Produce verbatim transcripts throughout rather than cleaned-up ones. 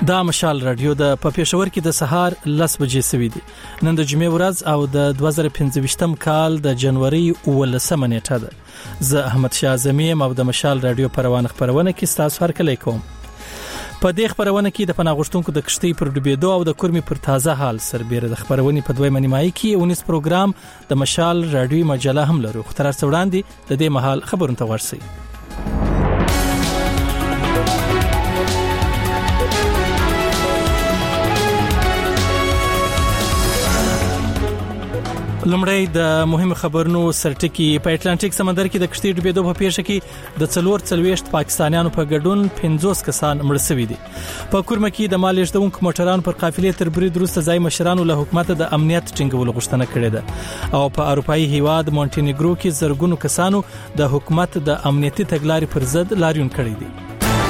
دا مشال رادیو د په پېښور کې د سهار لس بجې سوي دي. نن د جمعې ورځ او د دوه زره پنځه کال د جنوري اوولسمه نیټه ده. زه احمد شاه اعظمي او د مشال رادیو پروانه خبرونه کې ستاسو هرکلی کوم. په دې خبرونه کې د پناه غوښتونکو د کشتۍ پر ډوبېدو او د کورمې پر تازه حال سربېره د خبرونې په دویمه نیمایي کې ونیس پروګرام د مشال رادیو مجله هم لرو. خو تر څو وړاندې د دې مهال خبرونه ته ورسئ. لمړی د مهمو خبرونو سرټکی. په اټلانټیک سمندر کې د کشتۍ ډوبېدو په پیښه کې د څلور څلوېښت پاکستانیانو په ګډون پنځوس کسان مړه شوي دي. په کورمه کې د مال لېږدونکو موټرانو پر قافلې تر برید وروسته ځای مشرانو له حکومت د امنیت ټینګولو غوښتنه کړې ده او په اروپایي هیواد مونټینیګرو کې زرګونو کسانو د حکومت د امنیتي تګلارې پر ضد لاریون کړی دی.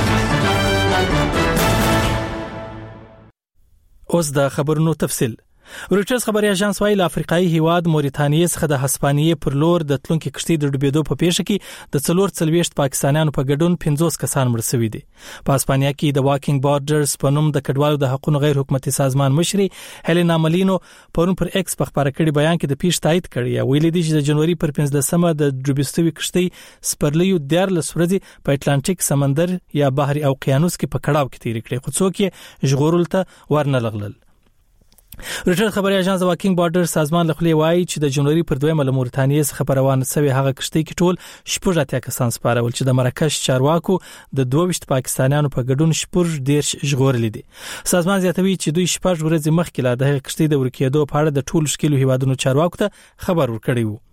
اوس د خبرونو تفصیل. رویټرز خبري اژانس وايي له افریقایي هیواد موريتانیې څخه د هسپانیې پر لور د تلونکو کشتۍ د ډوبېدو په پیښه کې د څلور څلوېښت پاکستانیانو په ګډون پنځوس کسان مړه شوي دي. په هسپانیا کې د واکینګ بارډرز په نوم د کډوالو د حقوقو غیر حکومتي سازمان مشري هلینا ملینو پرون پر ایکس په خبره کړي بیان کې د پیښ تایید کړی. ویلي دي چې د جنوري پر پنځلسمه د ډوبېستوي کشتۍ سپرلیو دیارلس ورځې په اټلانټیک سمندر یا بحر او اقیانوس کې په کړاو کې تیر کړي، خو څوک یې ژغورل ته ورنه لغلل. رویټرز خبري اژانس واکینګ بارډر سازمان لخوا وایي چې د جنوري پر دویمه له موريتانیې څخه پر روان شوی هغه کشتۍ کې ټول شپږ اتیا کسان سپارول چې د مراکش چارواکو د دوه ویشت پاکستانیانو په ګډون شپږ دیرش ژغورل دي. سازمان زیاتوي چې دوی شپږ ورځې مخکې لا د کشتۍ د ورکېدو په اړه د ټولو ښکېلو هیوادونو چارواکو ته خبر ورکړی وو.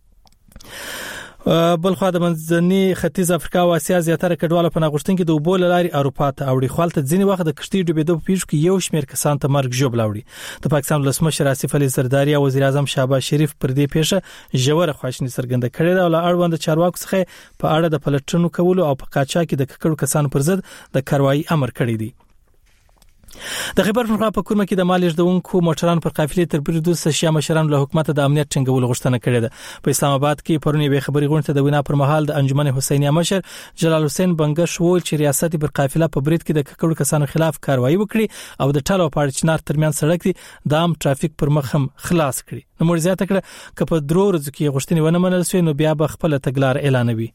بلخوا د منځني ختیځ افریقا او اسیا زیاتره کډواله پناه غوښتونکي د اوبو لاري اروپا ته اوړي. خپل ته ځینی وخت د کشتۍ ډوبېدو په پیښو کې یو شمېر کسان ته مرګ ژوبل اوړي. د پاکستان ولسمشر آصف علي زرداری او وزیر اعظم شهباز شریف پر دې پیښه ژوره خواشیني څرګنده کړې ده او له اړوند چارواکو څخه په اړه د پلټنو کولو او په قاچاق کې د ککړو کسانو پر ضد د کاروایی امر کړی دی. د خبر پرخوا په کورمه کې د مال لېږدونکو موټرانو پر قافلې تر برید وروسته شیا مشرانو له حکومت د امنیت ټینګولو غوښتنه کړې ده. په اسلام آباد کې پرون یوې خبري غونډې د وینا پر مهال د انجمن حسینیه مشر جلال حسین بنگش وویل چې ریاست پر قافله په برید کې د ککړو کسانو خلاف کاروایی وکړي او د ټالو پاړ چنار ترمن سړک دی د عام ټرافیک پر مخ هم خلاص کړي. نو مور زیاته کړه چې په درو ورځو کې غوښتنې ونه منل شوې نو بیا به خپل تګلار اعلانوي.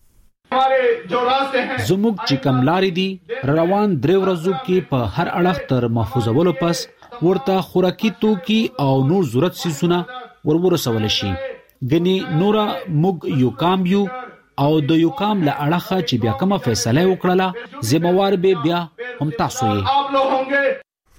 زموږ چې کوم لارې دي روان درې ورځو کې په هر اړخ تر محفوظولو پس ورته خوراکي توکي او نور ضرورت سيزونه ورورسول شي. غني نورا موږ یو کام یو او د یو کام له اړخه چې بیا کومه فیصله وکړه ذمہوار به بیا هم تاسو یې.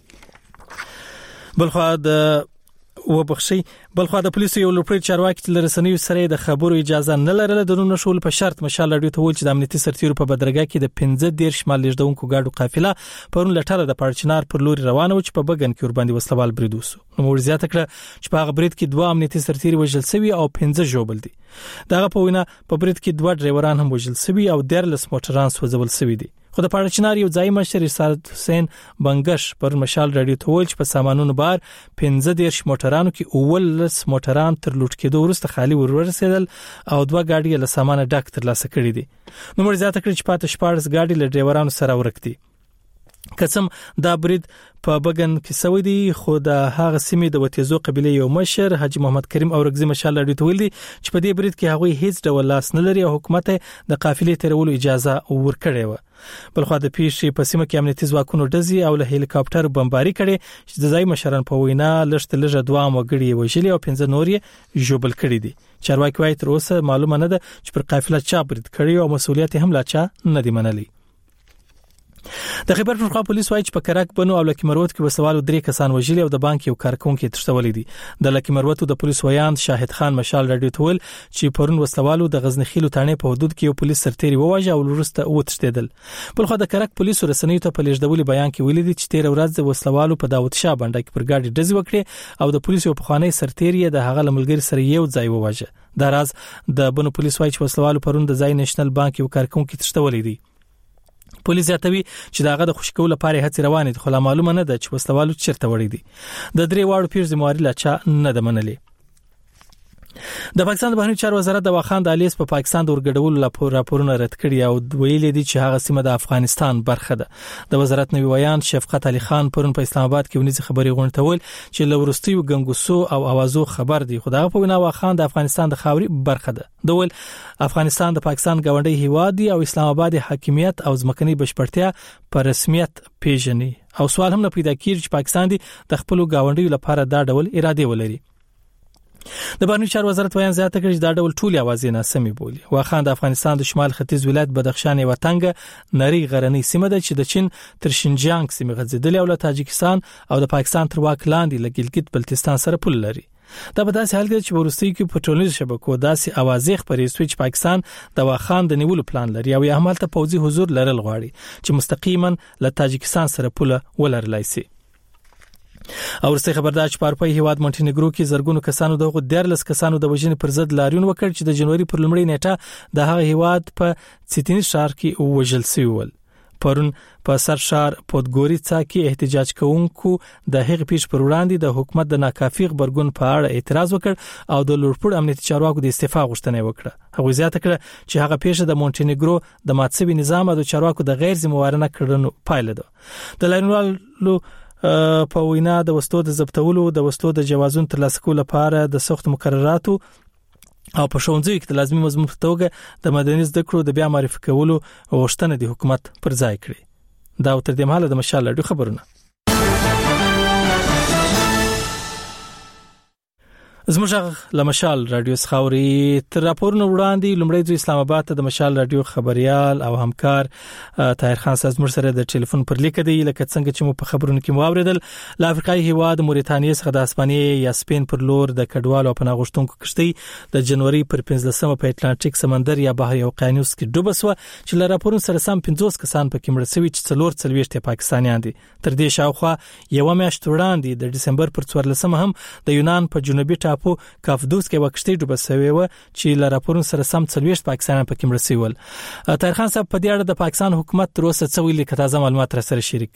بلخوا د وبخشي بلخوا د پولیسو یو لوړ چارواکي چې لرسنیو سره د خبرو اجازه نه لرله د نونو شول په شرط مشال لري ته ول چې د امنیتي سرتیرو په بدرګه کې د پنځه دیرش مال لېږدونکو گاډو قافله پرون لټاله د پړچنار پر لوري روانه و چې په بګن کې ور باندې وسلوال برید وسو. نو مور زیاته کړه چې په هغه برید کې دوه امنیتي سرتیري وژل شوي او پنځه ژوبل دي. دغه په وینا په برید کې دوه ډرایوران هم وژل شوي او دیارلس موټران سوځول شوي دي. خو د پړچنار یو ځای مشر رسالت حسین بنگش پر مشال رادیو ته ویل چې په سامانونو بار پنځه دیرش موټرانو کې اولس موټران تر لوټ کېدو وروسته خالي ورورسېدل او دوه ګاډي له سامانه ډک ترلاسه کړي دي. نو مر زیاته کړي چې پاتې شپږ ګاډي له ډرایورانو سره ورک دي. قسم دا برید په بګن کې سوي دي خو د هغه سیمې د وتیزو قبيله یو مشر حاجی محمد کریم اورګزی مشال لري ته ویل دي چې په دې برید کې هغه هیڅ ډول لاس نه لري او حکومت د قافلې تیرولو اجازه ورکړې و. بلخوا د پیښې په سیمه کې امنیتي ځواکونو ډزې او له هلیکاپټر بمباري کړي چې د ځای مشران په وینا لږ لږ دوه وګړي وژلي او پنځه نورې ژوبل کړي دي. چارواکي وايي تر اوسه معلومه نه ده چې پر قافله چا برید کړي او مسؤلیت هم لا چا نه دی منلي. د خیبر پښتونخوا پولیس وايي چې په کرک بنو او لکی مروت کې وسوالو درې کسان وژلي او د بانک یو کارکونکو تښتولې دي. د لکی مروت د پولیس ویاند شاهد خان مشال رادیو ته ویل چې پرون وسوالو د غزنخیلو تانې په حدود کې یو پولیس سرتیري وواژه او ورسته وتښتیدل. بلخو د کرک پولیسو رسنیو ته په لیږدولي بیان کې ویلي دي چې تیر ورځ د وسوالو په داوود شاه باندې کې پر ګاډي ډزې وکړي او د پولیسو په خانه سرتیري د هغه لملګری سره یو ځای وواژه. دا راز د بنو پولیس وايي چې وسوالو پرون د ځای نېشنل بانک یو کارکونکو تښتولې دي. پولیس زیاتوي چې داغه د خوشکول لپاره هڅې روانې دي خو لا معلومه نه ده چې وسلوالو چیرته وړي دي. د درې واړو پیښو ذمہواری لا چا نه ده منلې. د پاکستان د بهرنی چارو وزارت د واخان د الیس په پا پاکستان د ورګډولو لپاره راپورونه رد کړي او ویلي دي چې هغه سیمه د افغانستان برخه ده. د وزارت نوی ویان شفقت علي خان پرون په اسلام آباد کې ونیزي خبري غونډول چې لورستیو ګنګوسو او اوازو خبر دی. خدای په وینا واخان د افغانستان د خاوري برخه ده. دول افغانستان د پاکستان ګاونډي هیواد دی او اسلام آباد حاکمیت او ځمکني بشپړتیا په رسمیت پیژني او سوال هم نه پیدا کیږي چې پاکستان دی د خپل ګاونډي لپاره دا ډول اراده ولري. د بهرنی چارو وزارت ویان زیاته کړي چې دا ډول ټول اوازې نه سمې بولي. واخان د افغانستان د شمال ختیځ ولایت بدخشان یو تنګ نری غرنی سیمه ده چې د چین تر شینجیانګ سیمه غځیدلې او له تاجکستان او د پاکستان تر واک لاندې له ګلګت بلتستان سره پول لري. دا په داسې حال کې چې ورستي کې په ټولنیزو شبکو داسې اوازې خبرې شوې چې پاکستان د واخان د نیولو پلان لري او یې عمل ته پوځي حضور لرل غواړي چې مستقیما له تاجکستان سره پول ولرلای شي. او ورسته خبردار چې په اروپای هیواد مونټینګرو کې زرګونو کسانو دغه دیرلس کسانو د وژنې پر ضد لاریون وکړ چې د جنوري پر لومړۍ نیټه د هغه هیواد په سیتینی شهر کې وژل شوی ول. پرون په سر شهر پودګوریڅا کې احتجاج کوونکو د هغې پیښ پر وړاندې د حکومت د ناکافي خبرګون په اړه اعتراض وکړ او د لوړپوړ امنیتي چارواکو د استعفا غوښتنه وکړه. هغه زیاته کړه چې هغه پیښه د مونټینګرو د ماتسوي نظام او د چارواکو د غیر ذمہوارانه کړنو پایله ده. د لاریونوالو په وینا د وسلو د ضبطولو د وسلو د جوازون ترلاسه کولو لپاره د سخت مقرراتو او په ښوونځیو کې د لازمي مضمون په توګه د مدني زده کړو د بیا معرفي کولو غوښتنه د حکومت پر ځای کړې. دا تر دې مهاله د مشال راډیو خبرونه. زموږ له مشال راډیو خاوري تر راپورونو وړاندې لومړی د اسلام آباد ته د مشال راډیو خبريال او همکار طاهر خان صاحب زموږ سره د ټلیفون پر لیک دی لکه څنګه چې مو په خبرونو کې موریدل. له افریقای هیواد موريتانیا څخه د اسپانیې یا سپین پر لور د کډوالو په ناغښتونکو کشتۍ د جنوري پر پنځلسمه په اټلانټیک سمندر یا بحر اوقیانوس کې ډوب شو چې له راپورونو سره سم پنځوس کسان پکې مړ شوي چې څلور څلويشت پاکستانیان دي. تر دې شاوخوا یو میاشت وړاندې د دسمبر پر څوارلسمه هم د یونان په جنوبي ټاپو کافدوس کې وکشتي ډوب شوی و چې له راپورونو سره سم څلويشت پاکستانیان پکې مړ شوي ول. طاهر خان صاحب په دې اړه د پاکستان حکومت تر اوسه څه ویلي که تازه معلومات را سره شریک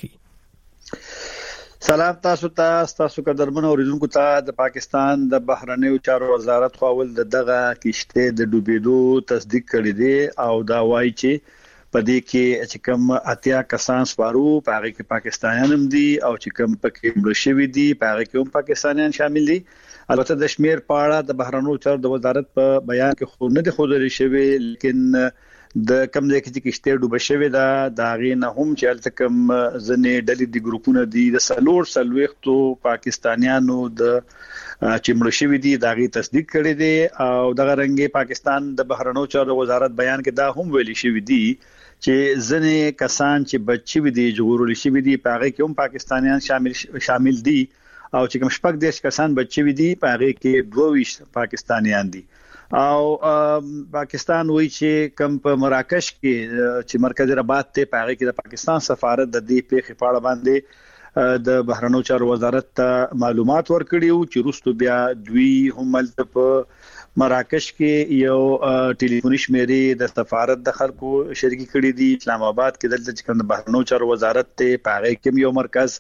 کړي؟ سلام تاسو ته تاسو قدرمن اوریدونکو ته. د پاکستان د بهرنیو چارو وزارت خو ول دغه کشته د ډوبېدو تصدیق کړی دی او دا وایي چې په دې کې چې کوم اتیا کسان سپارو په هغه کې پاکستانیان هم دي او چې کوم پکې مړ شوي دي په هغه کې هم پاکستانیان شامل دي. البته د شمیر په اړه د بهرنیو چارو د وزارت په بیان کې خو نه دي خوندل شوی، لیکن د کم ځای کې چې کشته ډوب شوی دا د هغه نه هم چې الته کم ځنې ډلې د ګروپونو دي د سلور سلويختو پاکستانیانو د چې مړ شوی دي دا غي تصدیق کړی دی او دغه رنګه پاکستان د بهرنیو چارو وزارت بیان کې دا هم ویلي شوی دی چې ځنې کسان چې بچي وي دي جوړول شوی دي په هغه کې هم پاکستانیان شامل شامل دي او چې کوم شپږ دیش کسان بچي وي دي په هغه کې دوه ویشت پاکستانیان دي. او پاکستان وایي چې کوم په مراکش کې چې مرکز رباط ته په هغه کې د پاکستان سفارت د دې پیښې په اړه باندې د بهرنیو چارو وزارت ته معلومات ورکړي او چې روستو بیا دوی هم په مراکش کې یو ټلیفوني شمیرې د سفارت د خلکو شریکي کړې دي. اسلام آباد کې دلته چې کوم بهرنیو چارو وزارت ته په هغه کې یو مرکز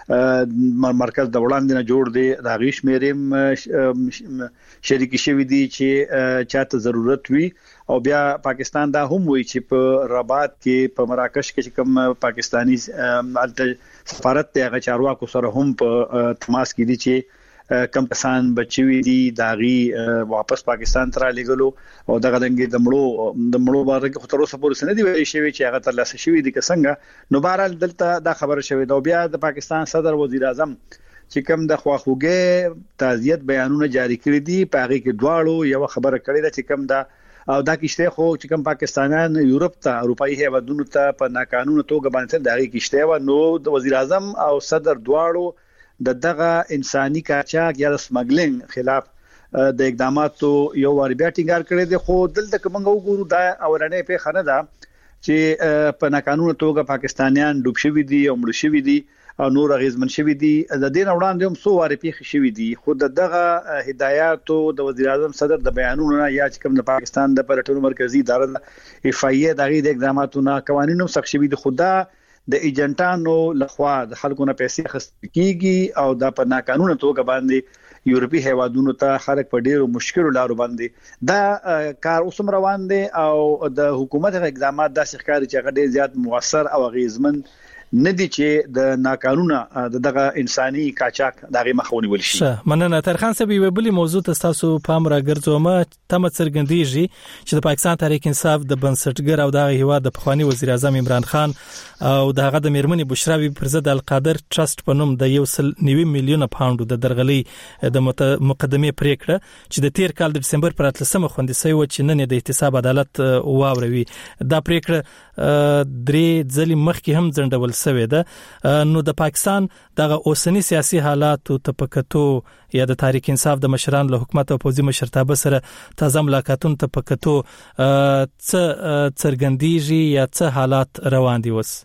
مرکز د وړاندې نه جوړ دی د غیش مېرم شریکي شوی دي چې چاته ضرورت وي او بیا پاکستان دا هم وایي چې په رباط کې په مراکش کې کوم پاکستانی سفارت ته هغه چارواکو سره هم په تماس کې دي چې کم کسان بچوي دي داغي واپس پاکستان ته لګلو او دغه دنګ د مړو د مړو باره کې خطر اوسه پورې سند دی ویل شوی چې هغه تر لاسه شوی دي څنګه نو بهرال دلته دا خبره شوی دا بیا د پاکستان صدر وزیر اعظم چې کوم د خواخوږي تعزیت بیانونه جاری کړی دي په هغه کې دواړو یو خبره کړې ده چې کوم دا او دا کشته خو چې کوم پاکستانیان یورپ ته اروپאי هیوادونو ته په ناقانونه توګه باندې دغه کشته و نو د وزیر اعظم او صدر دواړو د دغه انساني کاچاک یا د سمګلینګ خلاف د اقداماتو یو وار بیا ټینګار کړی دی. خو دلته کومه وګورو دا اورنې په خنه ده چې په ناقانونه توګه پاکستانیان ډوب شوي دي او مړ شوي دي او نور غیزمن شوي دي د دې وړاندې هم سو وار پیښ شوي دي. خو دغه هدایاتو د وزیر اعظم صدر د بیانونو یا چې کوم د پاکستان د پرټونو مرکزی اداره اف ای ای دغه د اقداماتو نه قوانینو سخت شوي دي. خدا د ایجنټانو لخوا د خلکو نه پیسې خص کیږي او د په ناقانونه توګه باندې یورپی هیوادونو ته خلک په ډیرو مشکلو لارو باندې دا کار اوسم روان دي او د حکومت اقدامات داسې ښکاري چې هغه ډیر زیات موثر او غیزمن ندي چې د ناقانونه دغه انساني قاچاق دغه مخاوني ولشي. ښه مننه ترخان صاحب یو بلی موضوع تاسو پام را ګرځوم تم څرګندېږي چې د پاکستان تحریک انصاف د بنسټګر او د هیواد د پخوانی وزیر اعظم عمران خان او دغه د میرمنې بشرا بی پر ضد القادر ټرست په نوم د یو سل نوي میلیونه پاوند د درغلي د مقدمه پریکړه چې د تیر کال د دسمبر پر اتلسمه خوندې سوی و چې نن د احتساب عدالت واوروي دا پریکړه درې ځلې مخکې هم ځنډول سوی ده نو د پاکستان دغه اوسنی سیاسي حالات او تپکتو یا د تحریک انصاف د مشران له حکومت او پوزي مشرتابه سره تازه ملاقاتون تپکتو څه څرګندېږي یا څه حالات روان دي وس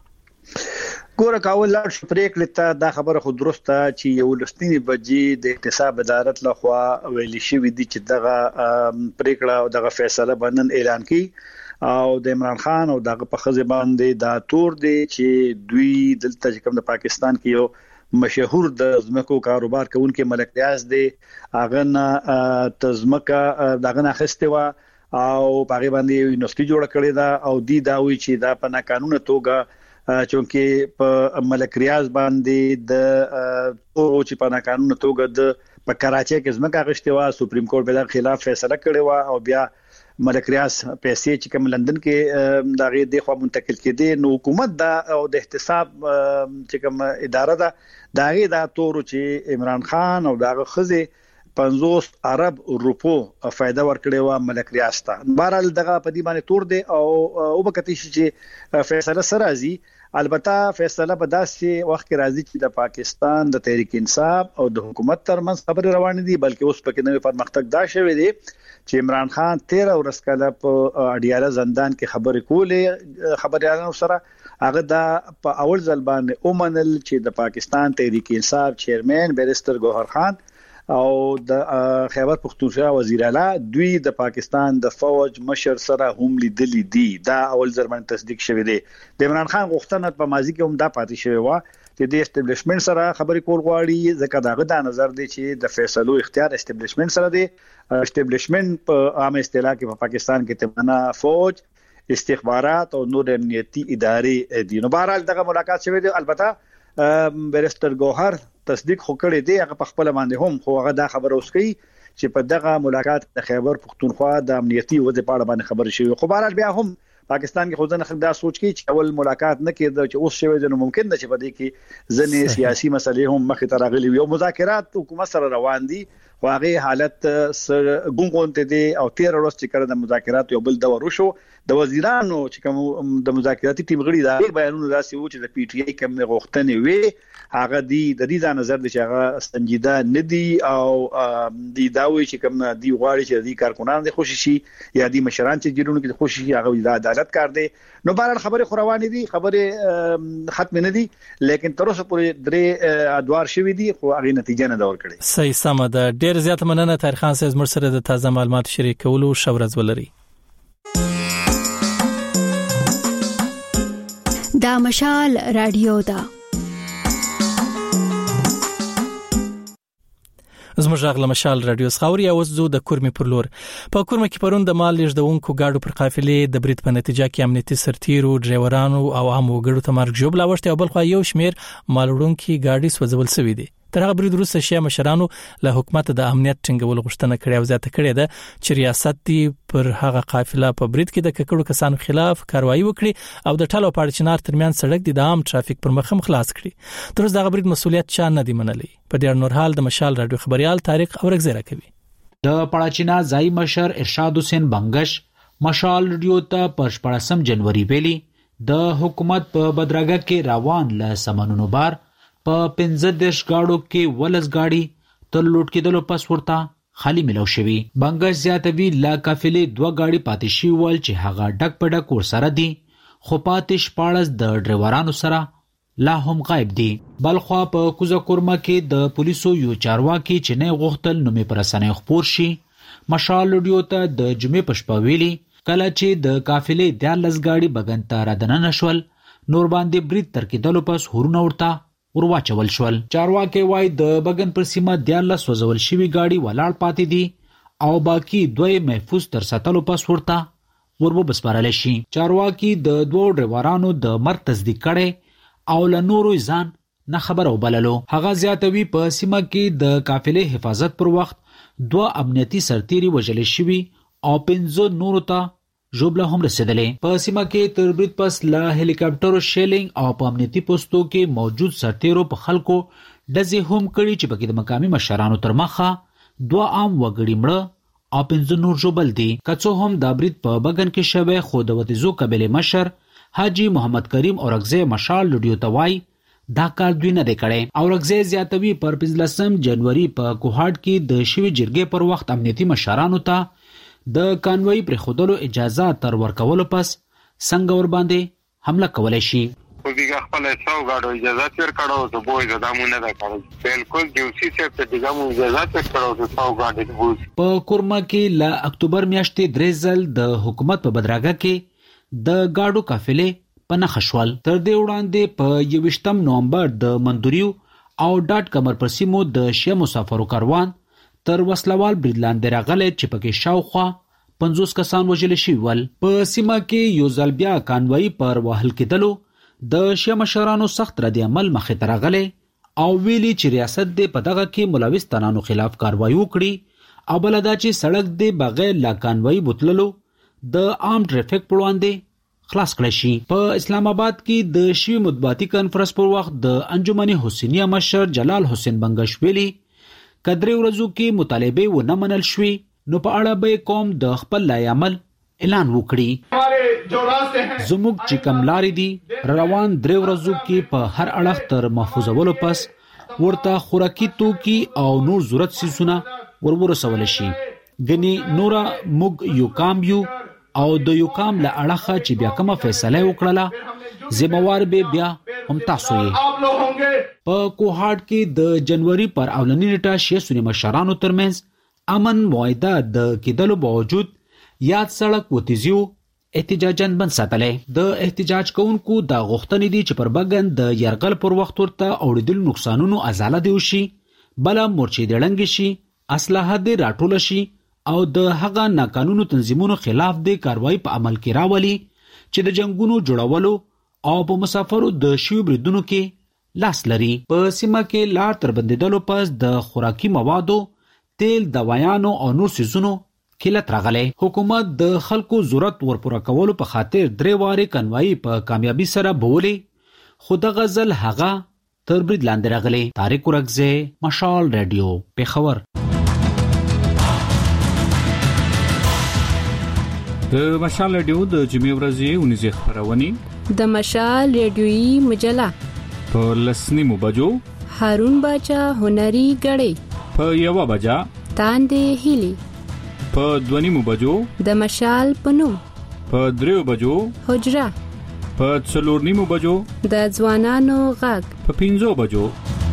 ګوره کاول لاړ شو پریکړه ته دا خبره خو درسته چې یو لستنی بجې د احتساب عدالت لخوا ویل شوې دي چې دغه پریکړه او دغه فیصله باندې اعلان کړي او د عمران خان او دغه په خزه باندې دا تور دی چې دوی دلته کوم د پاکستان کې یو مشهور د زمکو کاروبار کوونکې ملک ریاض دی هغه نه تزمکه دغه نه خسته وا او هغه باندې یونیورسيټي جوړ کړی دا او دی دا وی چې دا په قانوني توګه چونکه په ملک ریاض باندې د او چې په قانوني توګه د په کراچۍ کې زمکه غشته وا سپریم کورټ به د خلاف فیصله کړی وا او بیا ملک ریاض پیسې چې کوم لندن کې دغه د خوا منتقل کړي نو حکومت دا او د احتساب چې کوم اداره ده دغه دا تور چې عمران خان او دغه خزه پنځوس ارب روپو فائدہ ورکړي و ملک ریاض ته بهرال دغه په دې باندې تور دی او او بکتی چې فیصله سره راځي البته فیصله په داسې وخت کې راځي چې د پاکستان د تحریک انصاف او د حکومت ترمنځ خبرې روانې دي بلکې اوس پکې نوې پرمختګ دا شوی دی چې عمران خان تیرہ ورځ کله په اډیاله زندان کې خبرې کولې خبريالانو سره هغه دا په اول ځل باندې اومنل چې د پاکستان تحریک انصاف چیرمن بیرستر ګوهر خان او د خیبر پختونخوا وزیر اعلی دوی د پاکستان د فوج مشر سره هم لیدلې دي دا اول ځل باندې تصدیق شوی دی د عمران خان غوښتنه په ماضي کې هم دا پاتې شوی و چې د اسټابلیشمنت سره خبرې کول غواړي ځکه داغه د نظر دی چې د فیصلو اختیار اسټابلیشمنت سره دی اسټابلیشمنت په عام اصطلاح کې په پاکستان کې تمنا فوج استخبارات او نور امنیتي ادارې دي نو بهرحال دغه ملاقات شوی دی البته بیرستر ګوهر تصدیق خو کړی دی هغه په خپل باندې هم خو هغه دا خبر اوس کوي چې په دغه ملاقات د خیبر پختونخوا د امنیتي وضع په اړه باندې خبر شوی خو بهرحال بیا هم پاکستان کې خو ځنه خلک دا سوچ کوي چې اول ملاقات نه کېده چې اوس شوی نو ممکن ده چې په دې کې ځنې سیاسي مسلې هم مخې ته راغلي وي او مذاکرات حکومت سره روان دي خو هغه حالت سر ګونګونته دي او تیر ورځ چې کړه د مذاکرات یو بل دور وشو د وزیرانو چې کوم د مذاکراتي ټیم غړي دا بیانونه داسې و چې د پی ټی آی کوم غوښتنې وي هغه دی د دې نظر د شغه سنجیده ندي او دی داوي چې کوم دی غواړي چې دی کارکونان د خوشي شي یا دی مشران چې جوړونه کې خوشي شي هغه د عدالت کار دی نو بهر خبره خوروانې دي خبره ختم نه دي لیکن تر اوسه پورې درې ادوار شوي دي خو هغه نتیجه نه دور کړي صحیح سم ده ډیر زیات مننه طاهر خان صاحب مر سره د تازه معلومات شریکولو شورز ولري دا مشال رادیو دا زموږ غږ مشال رادیو خاوري اوس زو د کورمي پر لور په کورمه کې پرون د مال لږدونکو گاډو پر قافلې د برید په نتیجه کې امنیتي سرتیرو ډرایورانو او عام وګړو ته مرګ جوړ لاوښته او بل خو یو شمیر مال وړونکو گاډي سوځول شوې دي تر هغه برید وروسته شیا مشرانو له حکومت د امنیت ټینګول غوښتنه کړې او زیاته کړې ده چې ریاست دی پر هغه قافله په برید کې د ککړو کسانو خلاف کاروایی وکړي او د ټالو پاړچنار ترمیان سړک د عام ترافیک پر مخ خلاص کړي تر اوسه دغه برید مسولیت چا نه دی منلی په ډیر نور حال د مشال رادیو خبريال طارق اورګزیرا کوي د پاړچنا ځای مشر ارشاد حسین بنگش مشال رادیو ته په شپږم جنوري ویلي د حکومت په بدرګه کې روان ل سمنونو بار په پنځه دیش گاډو کې ولس گاډي تر لوټ کېدلو پس ورته خالی ملو شوی بنگش زیاتوی لا قافلې دوه گاډي پاتې شي ول چې هغه ډک پډک ور سره دي خو پاتې شپاړس د ډرایورانو سره لا هم غایب دي بلخوا په کوزه کورمه کې د پولیسو یو چارواکي چې نه غوښتل نو می پرسنې خبر شي مشال رادیو ته د جمعې پښپا ویلي کله چې د قافلې د لس گاډي بغنتا را دننه شول نور باندې برید تر کېدلو پس هورونه ورته ورواچول شول. چارواکي وای د بغن پر سیمه دیالله سوځول شوی گاډي ولاړ پاتې دي او باقی دوی محفوظ تر ساتلو پس ورته وربو بسپارل شي. چارواکي د دوه ډرایورانو د مرګ تصدیق کړي او له نورو ځان نه خبر او بللو. هغه زیاتوي په سیمه کې د قافلې حفاظت پر وخت دوه امنیتي سرتیري وژل شوي او پنځه نورو ته ژوبله هم رسیدلې. په سیمه کې تر برید پس له هلیکاپټرو شیلینګ او په امنیتي پوسټو کې موجود سرتیرو په خلکو ډزې هم کړي چې پکې د مقامي مشرانو تر مخه دوه عام وګړي مړه او پنځه نور ژوبل دي. که څه هم دا برید په بغن کې شوی خو د وتیزو قبیلې مشر حاجی محمد کریم اورکزی مشال لډیو ته وایي دا کار دوی نه دی کړی. اورکزی زیاتوي پر پنځلسم جنوري په کوهاټ کې د شوي جرګې پر وخت امنیتي مشرانو ته د کانوي پر خودلو اجازه تر ورکولو پس څنګه ور باندې حمله کولای شي. خو دیګه خپل څو غاډو اجازه تر کړو ته بوې زدامونه دا کړو. بالکل دیوسی سے ته دیګه مو اجازه تر کړو ته څو غاډې بوز. په کورما کې ل اکتوبر میاشتې درې ځل د حکومت په بدراګه کې د غاډو قافلې په نخښول. تر دې وړاندې په یوویشتم نومبر د مندوریو او ډاټ کمر پر سیمو د شیا مسافرو کاروان تر وسلوال بریدلاندې راغلی چې پکې شاوخوا پنځوس کسان وژل شوي ول. په سیمه کې یو ځل بیا کانوي پر وهل کېدلو د شیا مشرانو سخت رد عمل مخې ته راغلی او ویلي چې ریاست دې په دغه کې ملوث تنانو خلاف کاروایی وکړي او بل دا چې سړک دې بغیر لا کانوي بوتللو د عام ټریفیک پر وړاندې خلاص کړی شي. په اسلام آباد کې د شوي مطبوعاتي کانفرنس پر وخت د انجمن حسینیه مشر جلال حسین بنگش ویلي کدرې ورځو کې مطالبه و نه منل شوي نو په اړه به قوم د خپل لای عمل اعلان وکړي. زموږ چې کوم لارې دي روان درې ورځو کې په هر اړخ تر محفوظولو پس ورته خوراکي توکي او نور ضرورت سیسونه ورورسول شي. ګنې نورا موږ یو کام یو او د یو کام له اړخه چې بیا کومه فیصله وکړله ذمہوار به بیا هم تاسو یې. په کوهاټ کې د جنوري پر اولنی نیټه شیا سنی مشرانو ترمنځ امن معاهده د کېدلو باوجود یاد سړک وتیزیو احتجاجاً بند ساتلې. د احتجاج کوونکو د غوښتنې دي چې پر بغن د يرغل پر وخت ورته اوریدل نقصانونو ازاله دی شي بل مورچې دړنګ شي اسلحه دې راټول شي او د هغه ناقانونو تنظیمونو خلاف د کاروایی په عمل کې راولي چې د جنگونو جوړولو او په مسافرو د شیو بریدونو کې لاس لري. په سیمه کې لار تر بندیدلو پس د خوراکي موادو تیل دوایانو او نور سيزونو کلت راغلی. حکومت د خلکو ضرورت ورپوره کولو په خاطر درې واره کنوایی په کامیابی سره بولی خو د غزل هغه تر برید لاندې راغلی. طارق ورکزی مشال رادیو پیښور. د مشال رادیو د جمعې ورځې ونیزه خبرونه د مشال رادیویي مجله په لسنیمو بجو هارون باچا هنري غړې په یو بجا تاندې هلي په دونیمو بجو د مشال پنوم په دریو بجو حجره په څلورنیمو بجو د ځوانانو غږ په پنځو بجو.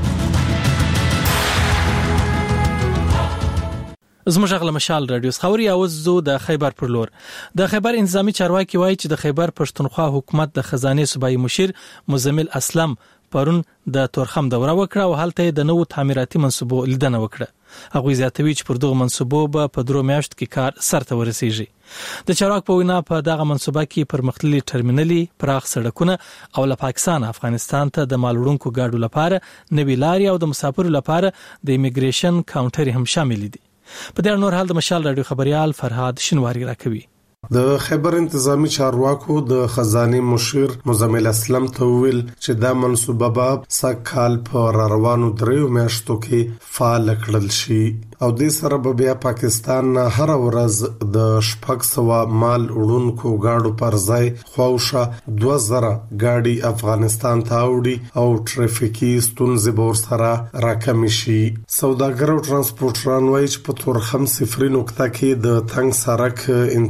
زموږ غل مشال رادیو خبري اوس زو د خیبر پر لور. د خیبر انتظامی چارواکي وایي چې د خیبر پښتونخوا حکومت د خزانه صوبایي مشیر مزمل اسلم پرون د تورخم دوره وکړه او هلته د نوو تعمیراتي منصوبو لیدنه وکړه. هغه زیاتوي چې پر دغه منصوبو به په درو میاشت کې کار سرته ورسیږي. د چارواک په وینا په دغه منصوبه کې پرمختللي ټرمینلي پراخ سړکونه او له پاکستان افغانستان ته د مالوړونکو ګاډو لپاره نوې لارې او د مسافرو لپاره د ایمیګریشن کاونټر هم شامل دي. په دې نور حال د مشال رادیو خبريال فرهاد شنواری راکوي. د خیبر انتظامی چارواکو د خزانه مشیر مزمل اسلم ته ویل چې دا منصوبه به سکهال په روانو دریو میاشتو کې فعال کړل شي او د سره به بیا پاکستان نه هر ورځ د شپږ سوه مال وړونکو گاډو پر ځای خوښه دوه زره گاډي افغانستان ته وړي او ټریفیکي ستونزې به سره راکم شي. سوداګر او ترانسپورټران وایي چې په تورخم صفري نقطه کې د تنګ سړک انتظام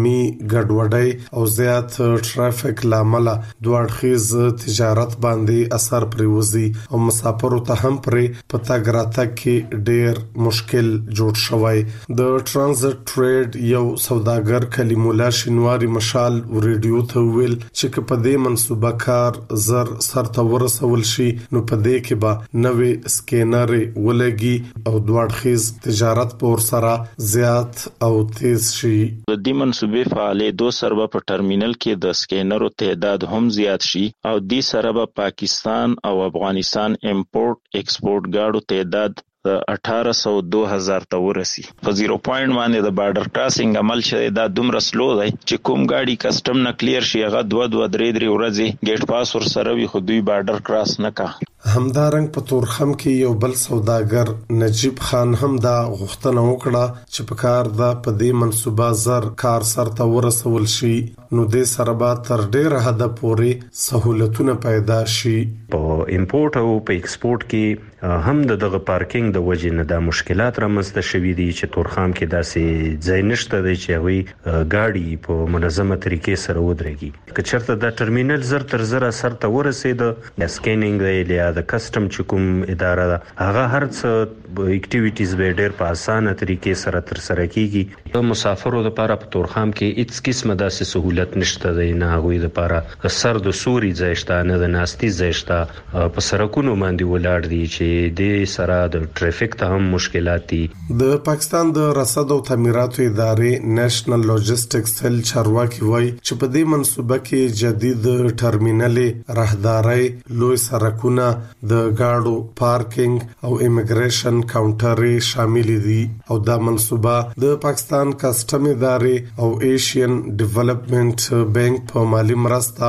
نظامی ګډوډۍ او زیات ټرافیک لامل دوه اړخیز تجارت باندې اثر پریوزي او مسافرو ته هم پرې پتا ګراته کې ډېر مشکل جوړ شوی. د ټرانزیت ټریډ یو سوداګر کلیم الله شینواری مشال ریډیو ته ویل چې په دې منصوبه کار زر سرته ورسول شي نو په دې کې به نوې سکینر ولګي او دوړخیز تجارت په سره زیات او تیز شي. د دې منصوبې فعالیتو سره په ټرمینل کې د سکینرو تعداد هم زیات شي او دې سره به پاکستان او افغانستان امپورټ ایکسپورټ گاډو تعداد اठारह सौ दो हज़ार ته ورسي. په زیرو پوینټ باندې د بارډر کراسینګ عمل شوی دا دومره سلو دی چې کوم گاډي کسٹم نه کلیر شي هغه دوه دوه درې درې ورځې ګیټ پاس ور سره وي خو دوی بارډر کراس نه کا. همدارنګ په تورخم کې یو بل سوداګر نجیب خان هم دا غوښتنه وکړه چې په کار دا په دې منصوبه زر کار سرته ورسول شي نو دې سره به تر ډیره حد پورې سہولتونه پیدا شي. په امپورټ او په ایکسپورټ کې هم دغه پارکینګ د وجې نه د مشکلات رامنځته شوي دي چې تورخم کې داسې ځای نشته دی چې هغوی ګاډي په منظمه طریقې سره ودرېږي. که چېرته دا ټرمینل زر تر زره سرته ورسېده یا سکینینګ دی یا د کسټم چې کوم اداره ده هغه هر څه اکټیویټیز به ډېر په اسانه طریقې سره ترسره کیږي. د مسافرو لپاره په تورخم کې هیڅ قسمه داسې سهولت نشته دی، نه هغوی لپاره سر د سوري ځای شته نه د ناستي ځای شته. په سړکونو باندې ولاړ دي چې د سره د ټریفیک ته هم مشکلات دي. د پاکستان د رصد او تعمیراتو ادارې نېشنل لوجستکس سیل چارواکي وایي چې په دې منصوبه کې جدید ټرمینلې، راهداري، لوی سړکونه، د گاډو پارکینګ او امیګریشن کاونټرې شامل دي او دا منصوبه د پاکستان کسٹم ادارې او ایشین ډیولپمنٹ بانک په مالی مرسته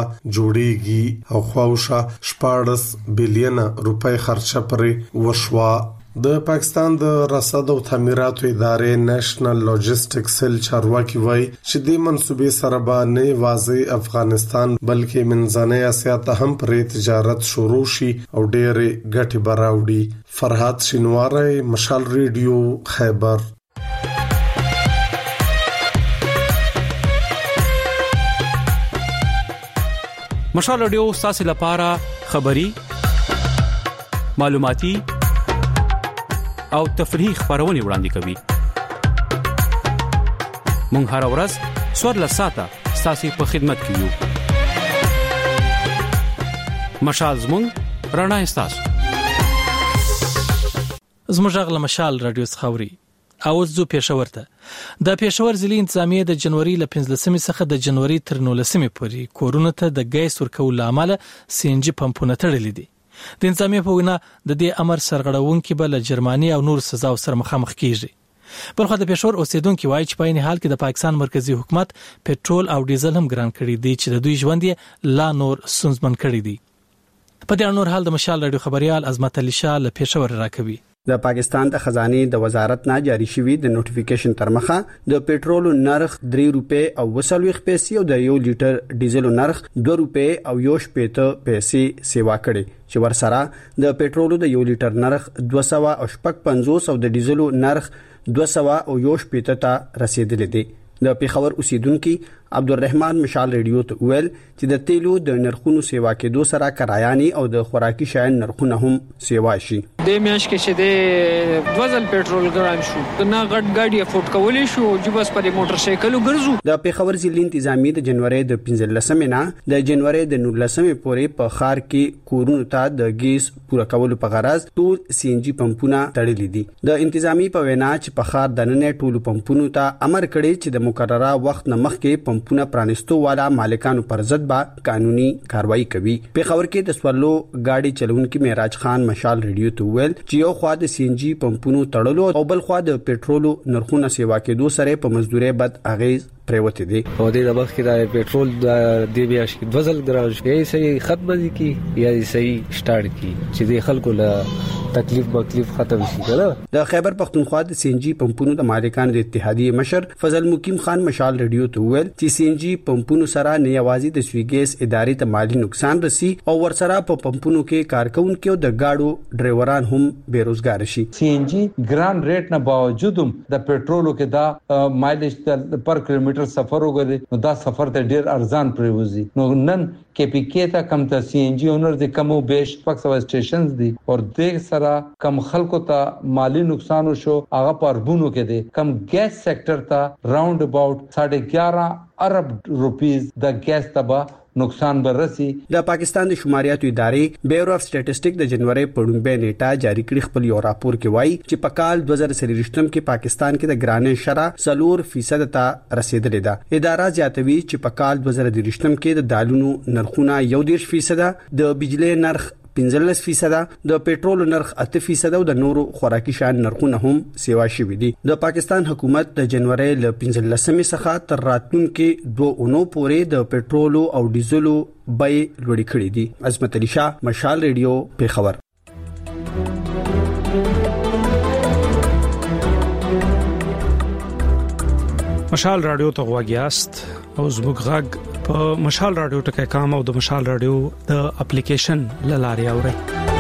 جوړیږي او خواوشا شپاړس بلین روپۍ خرچه پرې وشوا. د پاکستان د رصد او تعمیراتو ادارې نېشنل لوجستکس سیل چارواکي وایي چې د منصوبې سره به نه یوازې افغانستان بلکې منځنۍ اسیا ته هم پرې تجارت شروع شي او ډېرې ګټې به راوړي. فرهاد شینواری، مشال ریډیو، خیبر. مشال رادیو ستاسو لپاره خبری، معلوماتي او تفریحي خبرونه وړاندې کوي. مونږ هر ورځ څوارلس ساعته ستاسو په خدمت کې یو. مشال زموږ رڼا ستاسو. زموږ غل مشال رادیو څخوري اوس زو پېښور ته. د پېښور ضلع انتظامیه د جنوري ل پنځلسمې څخه د جنوري تر نولسمې پورې کورونه ته د ګیس ورکول عمل سی ان جی پمپونه تړلې دي. د انتظامیه په وینا د دې امر سرغړونکو بل جرماني او نور سزا سره مخامخ کیږي. بلخو د پېښور اوسیدونکو وایي چې په عین حال کې د پاکستان مرکزی حکومت پټرول او ډیزل هم ګران کړی دي چې د دوی ژوند لا نور سنځمن کړی دي. په دې نور حال د مشال رادیو خبريال عظمت علي شاه له پېښور راکوي. د پاکستان د خزانه د وزارت نه جاری شوی د نوټیفیکیشن تر مخه د پېټرول نرخ درې روپے او وسلويخ پیسې او د یو لیټر ډیزل نرخ دوه روپے او یو شپېته پیسې سیوا کړي چې ورسره د پېټرول د یو لیټر نرخ دوه سوه او شپږ پنځوس او د ډیزل نرخ دوه سوه او یو شپېته ته رسیدلی دی. د پیښور اوسیدونکو عبدالرحمن مشال ریډیو ته ویل چې د تیلو د نرخونو سیوا کېدو سره کرایاني او د خوراکي شیان نرخونه هم سیوا شي. د میاش کې چې د دوزل پېټرول ګران شو نه غټ ګاډي افورد کولای شو چې بس په موټر سایکل ګرځو. د پیښور ضلع انتظامی د جنوري د پنځلسمې نه د جنوري د نولسمې پورې په خار کې کورونو ته د ګیس پوره کولو په غرض ټول سی ان جی پمپونه تړلې دي. د انتظامی په وینا چې په خار دننه ټول پمپونو ته امر کړی چې د مقرره وخت نه مخکې پمپونه پرانستو والا مالکانو پر ضد به قانوني کاروایی کوي. پیښور کې د سوالو گاډي چلونکو معراج خان مشال ریډیو ته ویل چې یو خوا د سی ان جی پمپونو تړلو او بل خوا د پېټرولو نرخونه سیوا کېدو سره په مزدوري بد اغیز پریوته دي. او د دغه کې د پېټرول د دی بیا شي دوزل ګراج یې صحیح ختم دي کی یا صحیح سٹارټ کی چې د خلکو له تکلیف مکلیف ختم شي کنه. د خیبر پختونخوا د سی ان جی پمپونو د مالکانو د اتحادیه مشر فضل مقیم خان مشال ریډیو ته ویل چې سی ان جی پمپونو سره نه یوازې د سویګیس ادارې ته مالی نقصان رسی او ورسره په پمپونو کې کارکونکو د گاډو ډرایوران هم بیروزګار شي. سی ان جی ګران ریټ نه باوجود د پېټرولو کې دا مایلیج پر کیلومتر کیلومتر سفر وکړي نو دا سفر ته ډیر ارزان پریوزي. نو نن کې پی کې ته کم ته سی ان جی اونر د کمو بیش پک سو سټیشنز دي او د سره کم خلکو ته مالی نقصان شو هغه پربونو کې دي. کم ګیس سېکټر ته راوند اباوت اګیارہ ارب روپیز د ګیس تبا نقصان برسي. د پاکستان د شماریاتو ادارې بیورو اف سټیټسټک د جنوري په لومبه نیټه جاری کړی خپل یو راپور کې وایي چې په کال دوه زره سلويشتم کې پاکستان کې د ګرانې شرح څلور فیصد ته رسیدلې ده. اداره زیاتوي چې په کال دوه زره دریشتم کې د دالونو نرخونه یو دیرش فیصد، د بجلی نرخ پنځلس فیصد، د پېټرول نرخ اته فیصد او د نورو خوراکي شیان نرخونه هم سیوا شوي دي. د پاکستان حکومت د جنوري ل پنځلسمې څخه تر راتلونکو دوه اونو پورې د پېټرول او ډیزلو بیې لوړې کړې دي. عظمت علي شاه، مشال ریډیو، پیښور. مشال رادیو ته غواګیاست او زموږ غږ په مشال رادیو ټکای کام او د مشال رادیو د اپلیکیشن لاري اوري.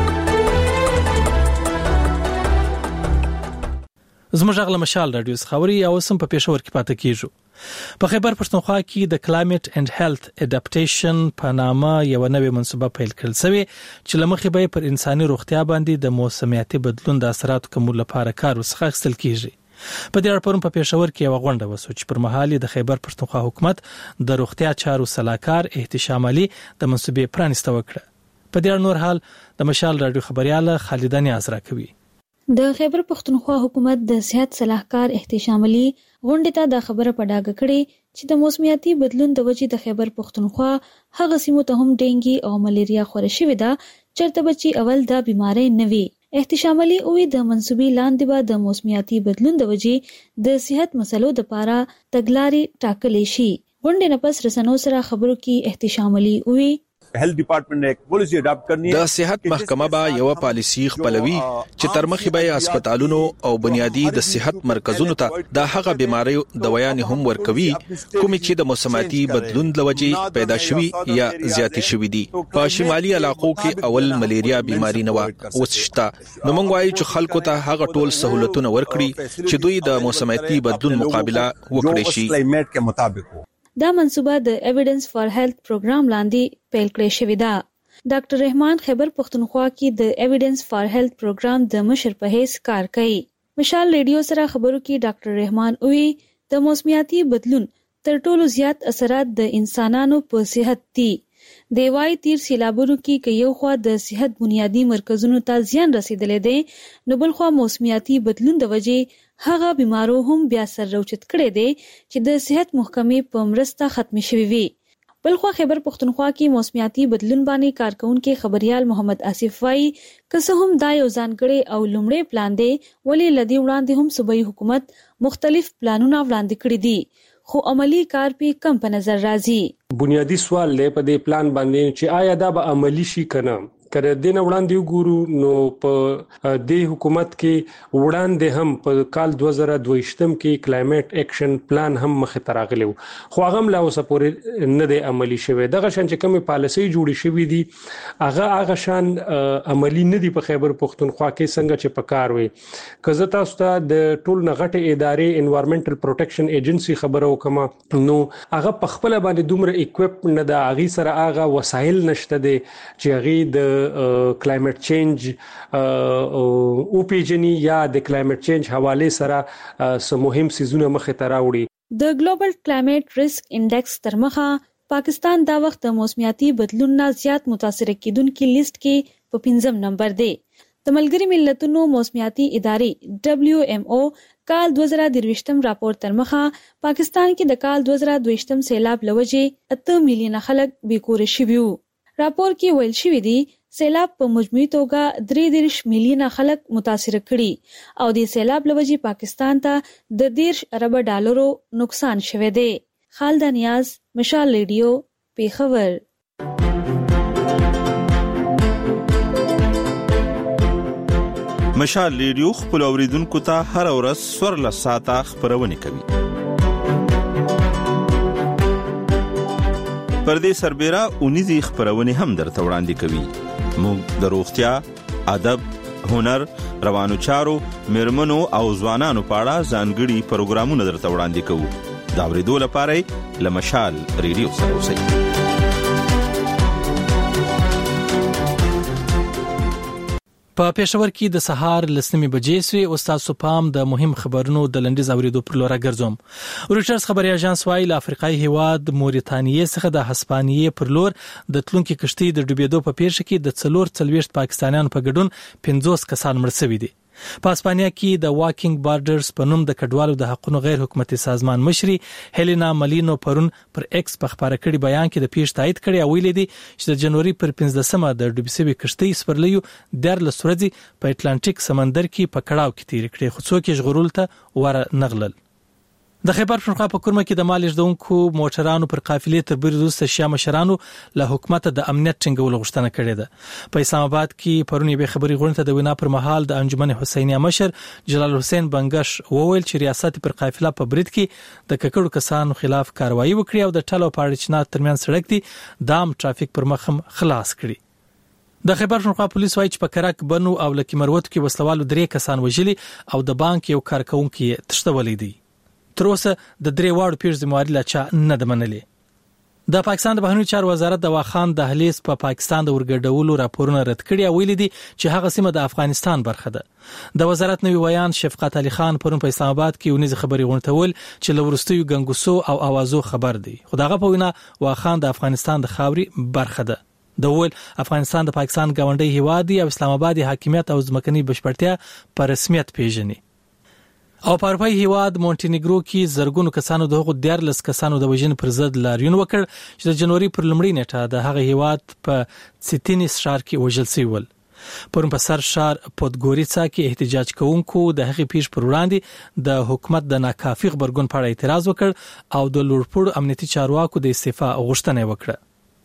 زموږ غږ له مشال رادیو څخه اوري او سم په پېښور کې پاتې کیږو. په خیبر پښتونخوا کې د کلایمټ اند هیلث اډاپټیشن په نامه یو نوې منصوبه پیل کړل شوې چې لمخې به پر انساني روغتیا باندې د موسمیاتي بدلون د اثراتو کمولو لپاره کار وسخښتل کیږي. په دې اړه پرون په پېښور کې یو غونډه وسو چې پر مهال د خیبر پښتونخوا حکومت د روغتیا چارو صلاحکار احتشام علي د منصوبې پرانیسته وکړه. په دې اړه نور حال د مشال رادیو خبرياله خالد نیاز راکوي. د خیبر پښتونخوا حکومت د صحت صلاحکار احتشام علي غونډه ته د خبره پډاګه کړي چې د موسمیاتي بدلون د وجې د خیبر پښتونخوا هغه سیمو ته هم ډینګي او ملیریا خوره شوې ده چرته بچي اول دا بيمارۍ نه وي. احتشام علي اوې د منصوبې لاندې به د موسمیاتي بدلون د وجې د صحت مسلو د لپاره تګلارې ټاکلې شي. غونډې نه پس رسنیو سره خبرو کې احتشام علي اوې هیلث ډپارټمنټ یک پالیسی اډاپټ کړنی د صحت محکمه به یو پالیسی خپلوي چې تر مخې به هسپتالونو او بنیادی د صحت مرکزونو ته د هغه بيمارۍ دوايان هم ورکوي کوم چې د موسمیاتي بدلون لوجې پیدا شوي یا زیاتې شوي دي. په شمالي علاقو کې اول ملیریا بيماري نه و وسشتا نو موږ وایو چې خلکو ته هغه ټول سہولتونه ورکړي چې دوی د موسمیاتي بدلون مقابله وکړي شي. کلایمټ کې مطابق دا منصوبه د ایویډنس فار هیلث پروګرام لاندې پیل کړې شوې ده. ډاکټر رحمان خیبر پښتونخوا کې د ایویډنس فار هیلث پروګرام د مشر په حیث کار کوي. مشال ریډیو سره خبرو کې ډاکټر رحمان اوې د موسمیاتي بدلون تر ټولو زیات اثرات د انسانانو په صحت دي. د وای تیر سیلابونو کې کې یو خوا د صحت بنیادی مرکزونو ته زیان رسیدلې دي نو بل خوا موسمیاتي بدلون د وجې هغه بیمارو هم بیا سر راوچت کړي دي چې د صحت محکمې په مرسته ختم شوي وي. بل خوا خیبر پښتونخوا کې موسمیاتي بدلون باندې کارکونکو خبريال محمد آصف وای که هم دا یو ځانګړي او لومړی پلان دی ولې لدی وړاندې هم صوبایي حکومت مختلف پلانونه وړاندې کړي دي خو عملی کار په کم په نظر راځي. بنیادی سوال لې په دې پلان باندې چې آیا دا به عملی شي کنه کړه دین وړاندې وګورو نو په دې حکومت کې وړاندې هم په کال دوه زره دوهشتم کې کلایمټ اکشن پلان هم مخ ته راغلی خو هغه لا اوسه پورې نه دی عملی شوی. دغه شان چې کومه پالیسي جوړې شوې دي هغه هغه شان عملی نه دی په خیبر پښتونخوا کې څنګه چې پکار وي. کزه تاسو ته د ټول نغټه ادارې انوایرنمنټل پروټیکشن ایجنسی خبرو کما نو هغه په خپل باندې دومره اکوپ نه د اغي سره هغه وسایل نشته دي چې اغي د کلایمټ چینج او پیجنی یا د کلایمټ چینج حواله سره سم مهم سيزونه مخه ته راوړي. د ګلوبل کلایمټ ریسک انډیکس تر مخه پاکستان دا وخت د موسمیاتي بدلون نه زیات متاثر کیدونکو لیست کې په پنځم نمبر دی. د ملګری ملتونو موسمیاتي ادارې دبليو ایم او کال دوه زره درویشتم راپور تر مخه پاکستان کې د کال دوه زره دوهشتم سیلاب لوجې اته میلیونه خلک بیکور شوي وو. راپور کې ویل شوی دی سیلاب په مجموعي توګه درې دېرش میلیونه خلک متاثر کړي او د سیلاب لوجې پاکستان ته د دیرش ارب ډالرو نقصان شوه دی. خالد نیاز، مشال ریډیو، پیښور. مشال ریډیو خپل اوریدونکو ته هر ورځ سورله ساعته خبرونه کوي. پردې سربېره اونیزي خبرونه هم درته وړاندې کوي. موږ د روغتیا، ادب، هنر، روانو چارو، مرمنو او ځوانانو په اړه ځانګړي پروګرامونه درته وړاندې کوو. دا اوریدو لپاره لمشال ریډیو سره اوسئ. په پېښور کې د سهار لسنیمې بجې سوې او تاسو پام د مهم خبرونو د لنډیز اوریدو پر لور ګرځوم. رويټرز خبري اژانس وايي له افریقای هیواد موريتانیې څخه د هسپانیې پر لور د تلونکو کشتۍ د ډوبېدو په پیښه کې د څلور څلويشت پاکستانیانو په ګډون پنځوس کسان مړ شوي دي. په اسپانیا کې د واکینګ بارډرز په نوم د کډوالو د حقوقو غیر حکومتي سازمان مشري هلینا مالینو پرون پر ایکس په خبره کړي بیان کې د پیښ تایید کړي او ویلي دي چې د جنوري پر پنځلسمه د ډوبېسوي کشتۍ سپرلیو د لسورځي په اټلانټیک سمندر کې په کړهو کې تیر کړي خو څوک یې ژغورل ته ور نغلل. د خیبر پښتونخوا په کورمه کې د مال لېږدونکو موټرانو پر قافلې تر بیر وروسته شیا مشرانو له حکومت د امنیت ټینګولو غوښتنه کړې ده. په اسلام آباد کې پرون به خبري غونډه د وینا پر مهال د انجمن حسینیه مشر جلال حسین بنگش وویل چې ریاست پر قافله په برید کې د ککړو کسانو خلاف کاروایی وکړي او د ټلو پاړچنا ترمن سړک دی دام ترافیک پر مخم خلاص کړي. د خیبر پښتونخوا پولیس وايي چې په کرک بنو او لکی مروت کې وسلوالو درې کسان وژلي او د بانک یو کارکونکو تښتولې دي. تر اوسه د درې واړو پیښو ذمہواري لا چا نه ده منلې. د پاکستان د بهرنیو چارو وزارت د واخان دهلیز په پا پاکستان د ورګډولو راپورونه رد کړي او ویلي دي چې هغه سیمه د افغانستان برخه ده. د وزارت نوی ویان شفقت علي خان پرون په اسلام آباد کې ونیز خبري غونډول چې لورستیو ګنګوسو او اوازو خبر دي. خداغه په وینا واخان د افغانستان د خاوري برخه ده. د ول افغانستان د پاکستان ګاونډي هیواد دی او اسلام آباد حاکمیت او ځمکني بشپړتیا په رسمیت پیژني. او په اروپای هیواد مونټینیګرو کې زرګونو کسانو دغه دیارلس کسانو د وژن پر ضد لاریون وکړ چې د جنوري پر لمړۍ نیټه د هغه هیواد په سیتینیس ښار کې وژل شوی ول. پرون په سر ښار پودګوریڅا کې احتجاج کوونکو د هغې پیښ پر وړاندې د حکومت د ناکافي خبرګون په اړه اعتراض وکړ او د لوړپوړو امنیتي چارواکو د استعفا غوښتنه وکړه.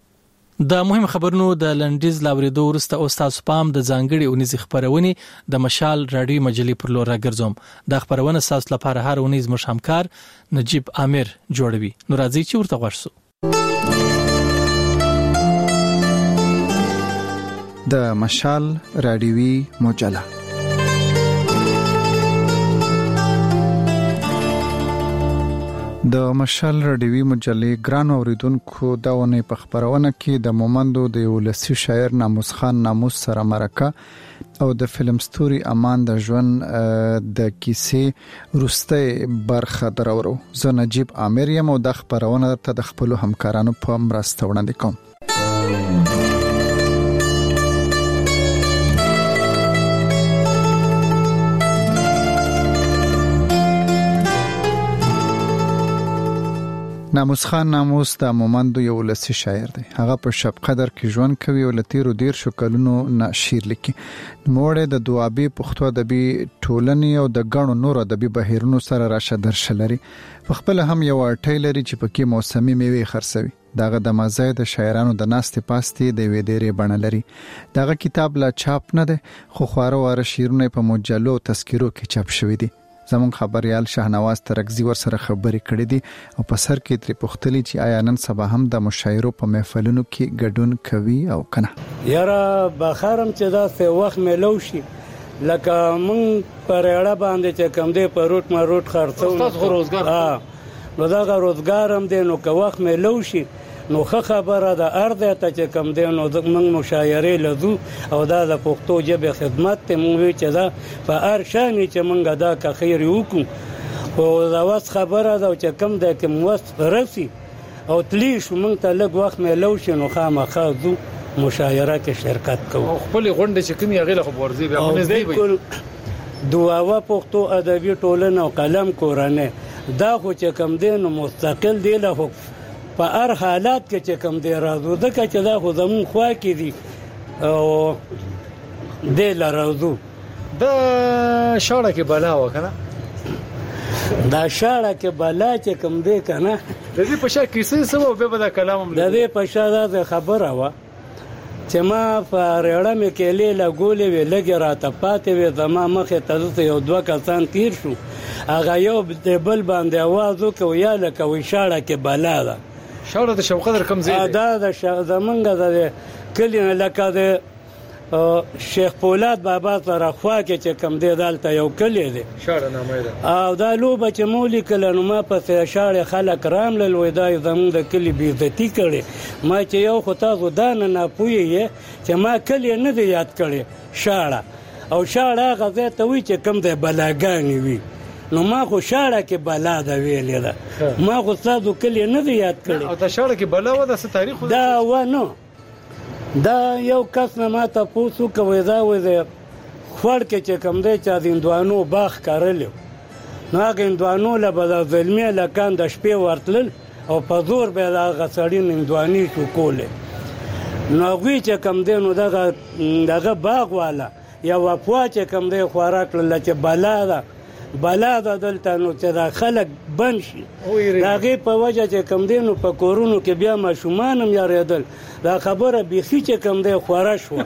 د مهم خبرونو د لنډیز لاوریدو وروسته او تاسو پام د ځانګړي اونیزي خبرونه د مشال رادیو مجلې پر لور راګرځوم. د خبرونه تاسو لپاره هر اونیز مش همکار نجيب عامر جوړوي. نو راځي چې ورته ورسو. د مشال رادیوي مجله د مشال رادیوي مجلې ګران اوریدونکو دا ونه په خبرونه کې د مومندو د ولسی شاعر ناموس خان ناموس سره مرکه او د فلم ستوري امان د ژوند د کیسې روسته برخه درورو. زه نجيب عامر یم او د خبرونه ته د خپل همکارانو په مرسته وړاندې کوم. ناموس خان ناموس د مومندو یو ولسی شاعر دی. هغه په شب قدر کې ژوند کوي او لتیرو ډیر شو کلونو نه شعر لیکي. موړه د دوابي پښتو ادبي ټولنې او د غنو نور ادبي بهیرونو سره راشه درشلري. په خپل هم یو ارټیلري چې پکې موسمي میوه خرڅوي. داغه د مزای د شاعرانو د ناستې پاستې د ویډېری بڼه لري. داغه کتاب لا چاپ نه دی خو خواره واره شعرونه په مجلو تذکرو کې چاپ شوی دي. زمون خبريال شاهنواز ترکزی ور سره خبرې کړې دي او په سر کې تر پختلی چې آیا نن سبا هم د مشاعرو په محفلونو کې ګډون کوي او کنه. یاره بخارم چې دا څه وخت ملو شي لکه مونږ پر اړه باندې چې کم دی په روټ ما روټ خرڅو تاسو روزګار ها نو دا روزګار هم دی نو که وخت ملو شي نو ښه خبره ده ارده ته چې کم دی نو موږ مشاعرې لزو او دا د پښتو ژبې خدمت ته موږ چې دا په هر شان چې موږ دا که خیر وکړو او دا واس خبره ده چې کم دی کوم وخت راسي او تلی شو موږ ته لږ وخت ملو شي نو خامخا ځو مشاعره کې شرکت کوو. خپل غونډه چې کومي هغه له ورزي بیا نه دی وي دواوا پښتو ادبي ټولنه او قلم کورانه دا خو چې کم دی نو مستقل دی له په هر حالات کې چې کم دی راځو د کچ دا خو زمون خوا کې دي او د لارازو د شاړه کې بلا وکنه دا شاړه کې بلا چې کم دی کنه د دې په شا کیسې سمو به د کلام د دې په شا دا خبره وا چې ما په رېړه مې کې لیلا ګولې وی لګي راته پاتې وي زما مخې ته یو دوه کسان تیر شو هغه یو د بل باندې आवाज وکړ یا لکه وی شاړه کې بلا ده. شاړه د شوقدر کم زیات دا د زمونږ د کلی لکه د شیخ پولاد بابا سره خوا کې چې کم دی دالته یو کلی دی شاړه نامه ده او دا لوبه چې مولی کله نو ما پسې شاړې خلک راملل وای دا زموږ د کلي بېعزتي کړې ما چې یو خو تاسو دا نه ناپوهه یې چې ما کلی نه دی یاد کړی شاړه او شاړه هغه ځای ته وایي چې کم دی بلاګانې وي نو ما خو شاړه کې بلا ده ویلې ده ما خو ستاسو کلی نه دی یاد کړی او دا شاړه کې بلا وه دا څه تاریخ دا و نو دا یو کس نه ما تپوس وکړ دا وایي د خوړ کې چې کوم دی چې د هندوانو باغ کرلی نو هغه هندوانو له به د زلمي هلکان د شپې ورتلل او په زور به یې د هغه سړي هندوانې چوکولې نو هغوی چې کوم دی نو دغه دغه باغ والا یوه پوا چې کوم دی خورا کړله چې بلا ده بلا ده دلته نو چې دا خلک بند شي د هغې په وجه چې کوم دی نو په کورونو کې بیا ماشومان هم یارېدل دا خبره بیخي چې کوم دی خوره شوه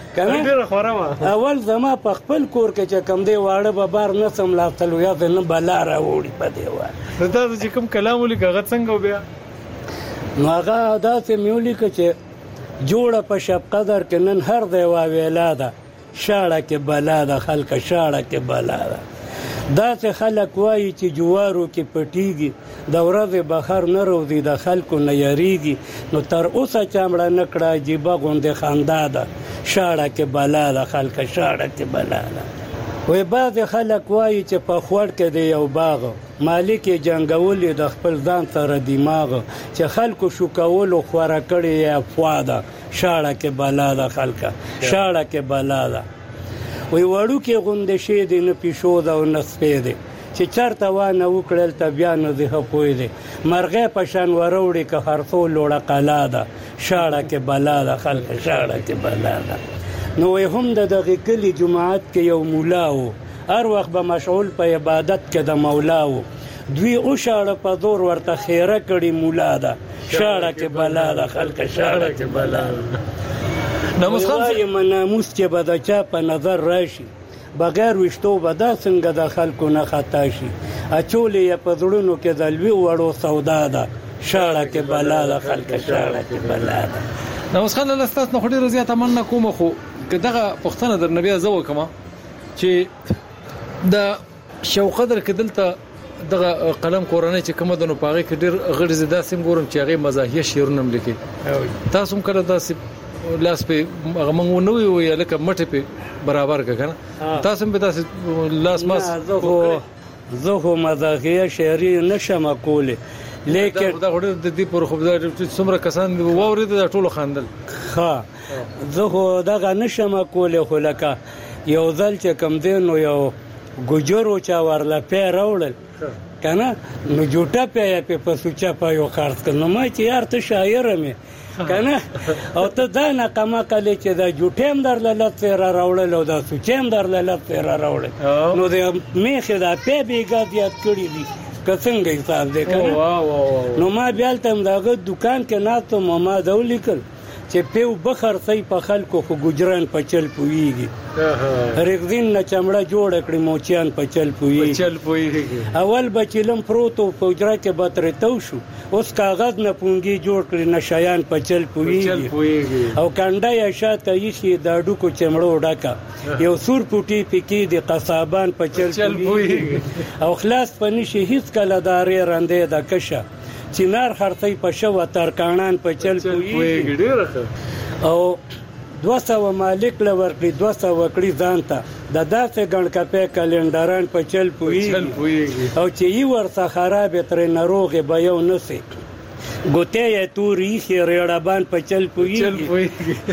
اول زما په خپل کور کې چې کوم دی واړه به بار نه سم لاستل یا نه بلا راوړي په دې وایي دا چې کوم کلام ولیکه هغه څنګه بیا نو هغه داسې مې ولیکه چې جوړه په شب قدر کې نن هر دی واویلا ده شاړه کې بلا ده خلکه شاړه کې بلا ده داسې خلک وایي چې جوارو کې پټیږي د ورځې بهر نه روځي د خلکو نه یریږي نو تر اوسه چا مړه نه کړه عجیبه غوندې خندا ده شاړه کې بلا ده خلکه شاړه کې بلا ده وایي بعضې خلک وایي چې په خوړ کې دی یو باغ مالک یې جنګولي د خپل ځان سره دماغ چې خلکو شو کولو خوره کړې یې افوا ده شاړه کې بلا ده خلکه شاړه کې بلا ده وی وړوکې غوندې شی دی نه پیشو ده او نه سپی دی چې چېرته وانه وکړل ته بیا نه دی ښه پوه دی مرغۍ په شان وروړي که هرڅو لوړه قلا ده شاړه کې بلا ده خلکه شاړه کې بلا ده نو وی هم د دغې کلي جماعت کې یو مولا و هر وخت به مشغول په عبادت کې د مولا و دوی اوشاړه په زور ورته خیره کړي مولا ده شاړه کې بلا ده خلکه شاړه کې بلا ده ناموس خان وايي ناموس چې به د چا په نظر راشي بغیر وشتو به دا څنګه د خلکو نه خطا شي اچولې یې په زړونو کې د لوی وړو سودا ده شاړه کې بلا ده خلکه شاړه کې بلا ده ناموس خان له ستاسو نه خو ډېره زیاته مننه کوم خو که دغه پوښتنه درنه بیا زه وکړم چې د شوقدر کې دلته دغه قلم کورنۍ چې کومه د نو پاغې کې ډېر غړي زده سیم ګورم چې هغه مزاحیه شعرونه ملي تاسو هم کله داسې لاس په هغه مونږ نو وی لکه مټه په برابر کنه تاسو به تاسو لاس ماس زه خو مزاحیه شعري نشم کوله لیکن دا غوډه د دې پر خو د څومره کسان ووري د ټولو خاندل ها زه خو دغه نشم کوله خو لکه یو ځل چې کم دین نو یو ګجرو چا ورلا په راوړل کنه نو جوټه په په پسوچا په یو خرڅ کنه ما چې یار ته شاعر مې کنه او ته دا نه کما کله چې دا جوټیم در لته را راوړل او دا سوچیم در لته را راوړل نو د میخه دا په بیګا یاد کړی دي کڅنګ حساب دې کنه نو ما بیا تم داغه دکان کې ناتو ما دولیکل چې په بخر سي په خلکو خو ګجران په چل پويږي رغدين نه چمړه جوړ کړی موچیان په چل پويږي چل پويږي اول بچلم پروتو پوجرا کې بتر تو شو اوس کاغذ نه پونګي جوړ کړی نشایان په چل پويږي او کنده یا شاته یشي د ډوکو چمړو ډاکا یو سور پوټي پکې د قصابان په چل پويږي او خلاص پنيشي هیڅ کله دارې رانده د کشه چینار خرڅي په شو ترکانان په چل پويږي ډیره او دوسه مالک لور کړی دوسه وکړي ځانته د داسې ګڼ کپې کلندران په چل پويږي او چې یې ورته خراب تر ناروغه به یو نسی ګوتې یې توري خیرړبان په چل پويږي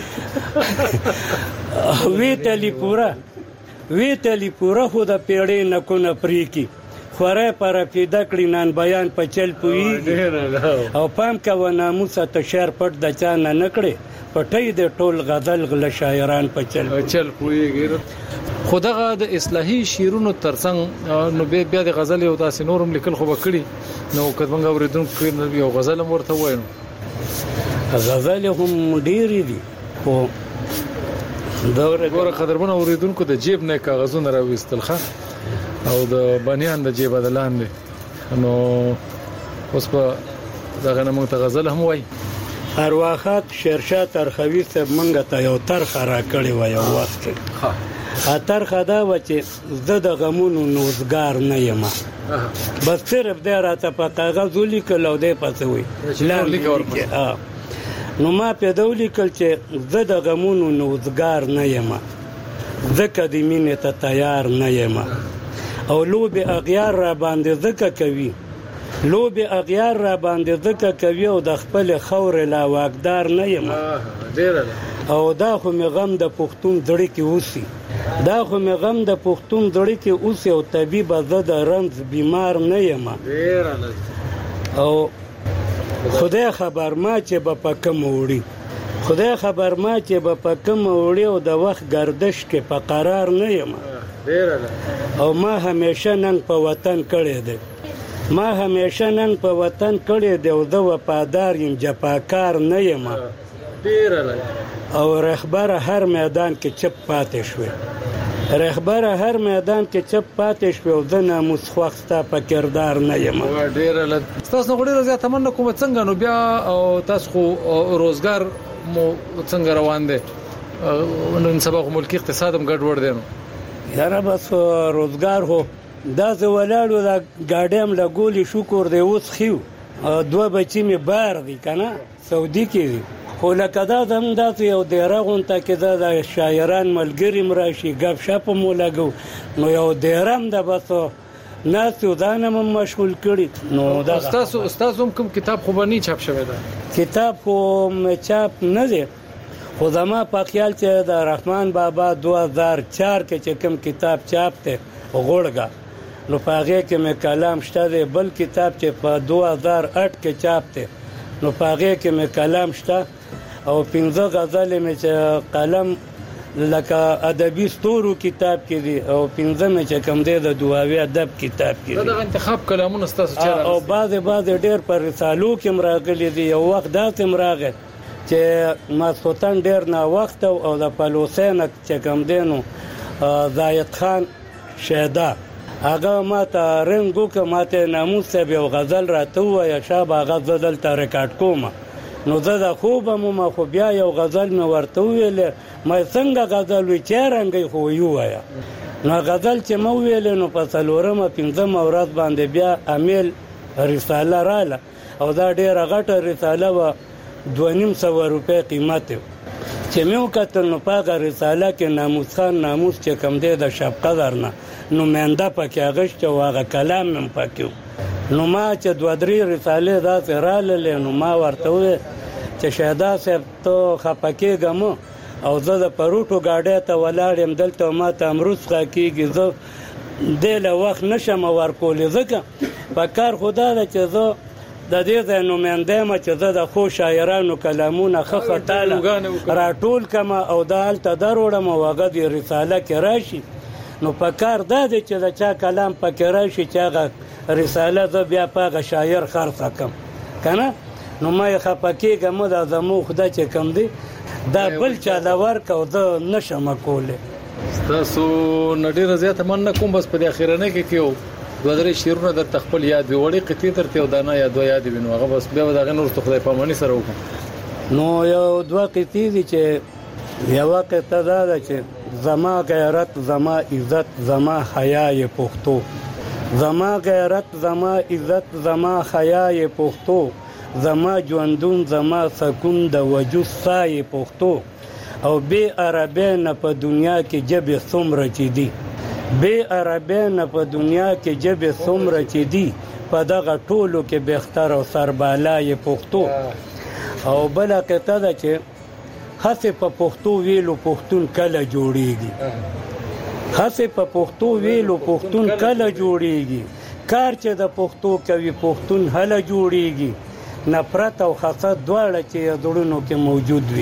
وی تلی پورا وی تلی پورا خو د پیړې نه کو نه پریکی خوره پر پیدا کړی نن بیان په چل پويږي او پام کا و ناموس ته شعر پټ د چا نه نکړي پټي د ټول غزل غل شاعران په چل چل پويږي خدغه د اصلاحي شیرونو ترڅنګ نو بیا د غزل یو داسې نورم لیکل خو وکړي نو کډمنګ اوریدونکو یو غزل ورته وایو غزل هم ډېری دي خو دا ورته قدرمن اوریدونکو د جیب نه کاغذونه راوېستل ښه او د بنیان د جیب بدلان دي نو اوس په دغه نمو ته غزل هم وای ارواخات شیرشاه ترخوي صاحب مونږ ته یو ترخه راکړې و یو وخت کې ها ترخه دا و چې زه د غمونو نوزګار نه یم بس صرف دی راته په کاغذ ولیکل او دی پسې وي نو ما پیدا ولیکل چې زه د غمونو نوزګار نه یم ځکه د مینې ته تیار نه یم او لوبې اغیار را باندې ځکه کوي لوبې اغیار را باندې ځکه کوي او د خپل خور لا واقدار نه یم او دا خو مې غم د پښتون زړه کې اوسي دا خو مې غم د پښتون زړه کې اوسي او طبيب زه د رنځ بیمار نه یم او خدای خبر ما چې به په کوم وړي خدای خبر ما چې به په کوم وړي او د وخت گردش کې په قرار نه یم او ما همیشه نن په وطن کړی دی ما همیشه نن په وطن کړی دی او زه وفادار یم جفاکار نه یم او رهبر هر میدان کې چپ پاتې شوی رهبر هر میدان کې چپ پاتې شوی او زه ناموس خوښ ستا په کردار نه یم ډېره تاسو نو ډېره زیاته مننه کوم څنګه نو بیا او تاسو خو روزګار مو څنګه روان دی نن سبا خو ملکی اقتصاد هم ګډوډ دی نو یاره بس روزګار هو دا زه ولاړو دا ګاډیم له ګولې شکر دی اوس خیو دوه بچی مې بار دي که نه سعودي کې دي خو لکه دا هم داسې یو دیره غونته کې دا د شاعران ملګري م راشي ګپ شپ مو لګو نو یو دیره هم ده بس ناست یو ځان هم مشغول کړي نو دا ستاسو هم کوم کتاب خو به نه چاپ شوی ده کتاب خو چاپ نه دی خو زما په خیال چې د رحمان بابا دو هزار چار کې چې کوم کتاب چاپ دی غوړګه نو په هغې کې مې کلام شته دی بل کتاب چې په دو هزار اټ کې چاپ دی نو په هغې کې مې کلام شته او پنځه غزلې مې چې قلم لکه ادبي ستورو کتاب کې دي او پنځه مې چې کوم دی د دعاوي ادب کتاب کې دي دا انتخاب کلامونه ستاسو چیرې او بعضې بعضې ډېر په رسالو کې م راغلي دي یو وخت داسې م راغی چې ماسخوتن ډېر ناوخته او د پلوسی نه چې کوم دی نو زاید خان شهدا هغه ما ته رنګ وکړه ما ته ناموس صاحب یو غزل راته ووایه شابه هغه زه دلته ریکارډ کوم نو زه د خوبه مو خو بیا یو غزل مې ورته وویلې ما څنګه غزل وي چې رنګی خو ووایه نو غزل چې مې وویلې نو په څلورمه پنځمه ورځ باندې بیا امیل رساله راله او دا ډېره غټه رساله وه دوه نیم سوه روپۍ قیمت چې مې وکتل نو په هغه رساله کې ناموس خان ناموس چې کوم دی د شب قدر نه نماینده پکې اغشته او هغه کلام هم پکې نو ما چې دوه درې رسالې داسې راللې نو ما ورته وویل چې شهدا صاحب ته خفه کېږم او زه د پروټو ګاډۍ ته ولاړ یم دلته ما ته هم رسخه کېږي زه دې له وخت نشم ورکولی ځکه په کار خو دا ده چې زه د دې ځای نماینده یم چې زه د ښو شاعرانو کلامونه ښه خطاله راټول کړم او دا هلته دروړم او هغه د رساله کې راشي نو په کار دا دی چې د چا کلام پکې راشي چې هغه رساله زه بیا په هغه شاعر خرڅه کړم که نه نو ما یې خفه کېږم دا زموږ خدای چې کوم دی دا بل چا له ورکه او زه نشم کولی ستاسو نه ډېره زیاته مننه کوم بس په دې اخرنۍ کې کې دوه درې شعرونه درته خپل یاد وي وړې قطعې درته یو دانه یا دوه یاد وي نو هغه بس بیا به د هغې نه وروسته خدای پاماني سره وکړو نو یو دوه قطعې دي چې یوه قطعه دا ده چې زما غیرت زما عزت زما حیای پښتو زما غیرت زما عزت زما حیای پښتو زما ژوندون زما سکون د وجود سای پښتو او بې عربۍ نه په دنیا کې ژبې څومره چې دي بې عربۍ نه په دنیا کې ژبې څومره چې دي په دغه ټولو کې بهتر او سربالای پښتو او بله قطعه ده چې هڅې په پښتو ویلو پښتون کله جوړیږي هڅې په پښتو ویلو پښتون کله جوړیږي کار چې د پښتو کوي پښتون هله جوړیږي نفرت او حسد دواړه چې زړونو کې موجود وي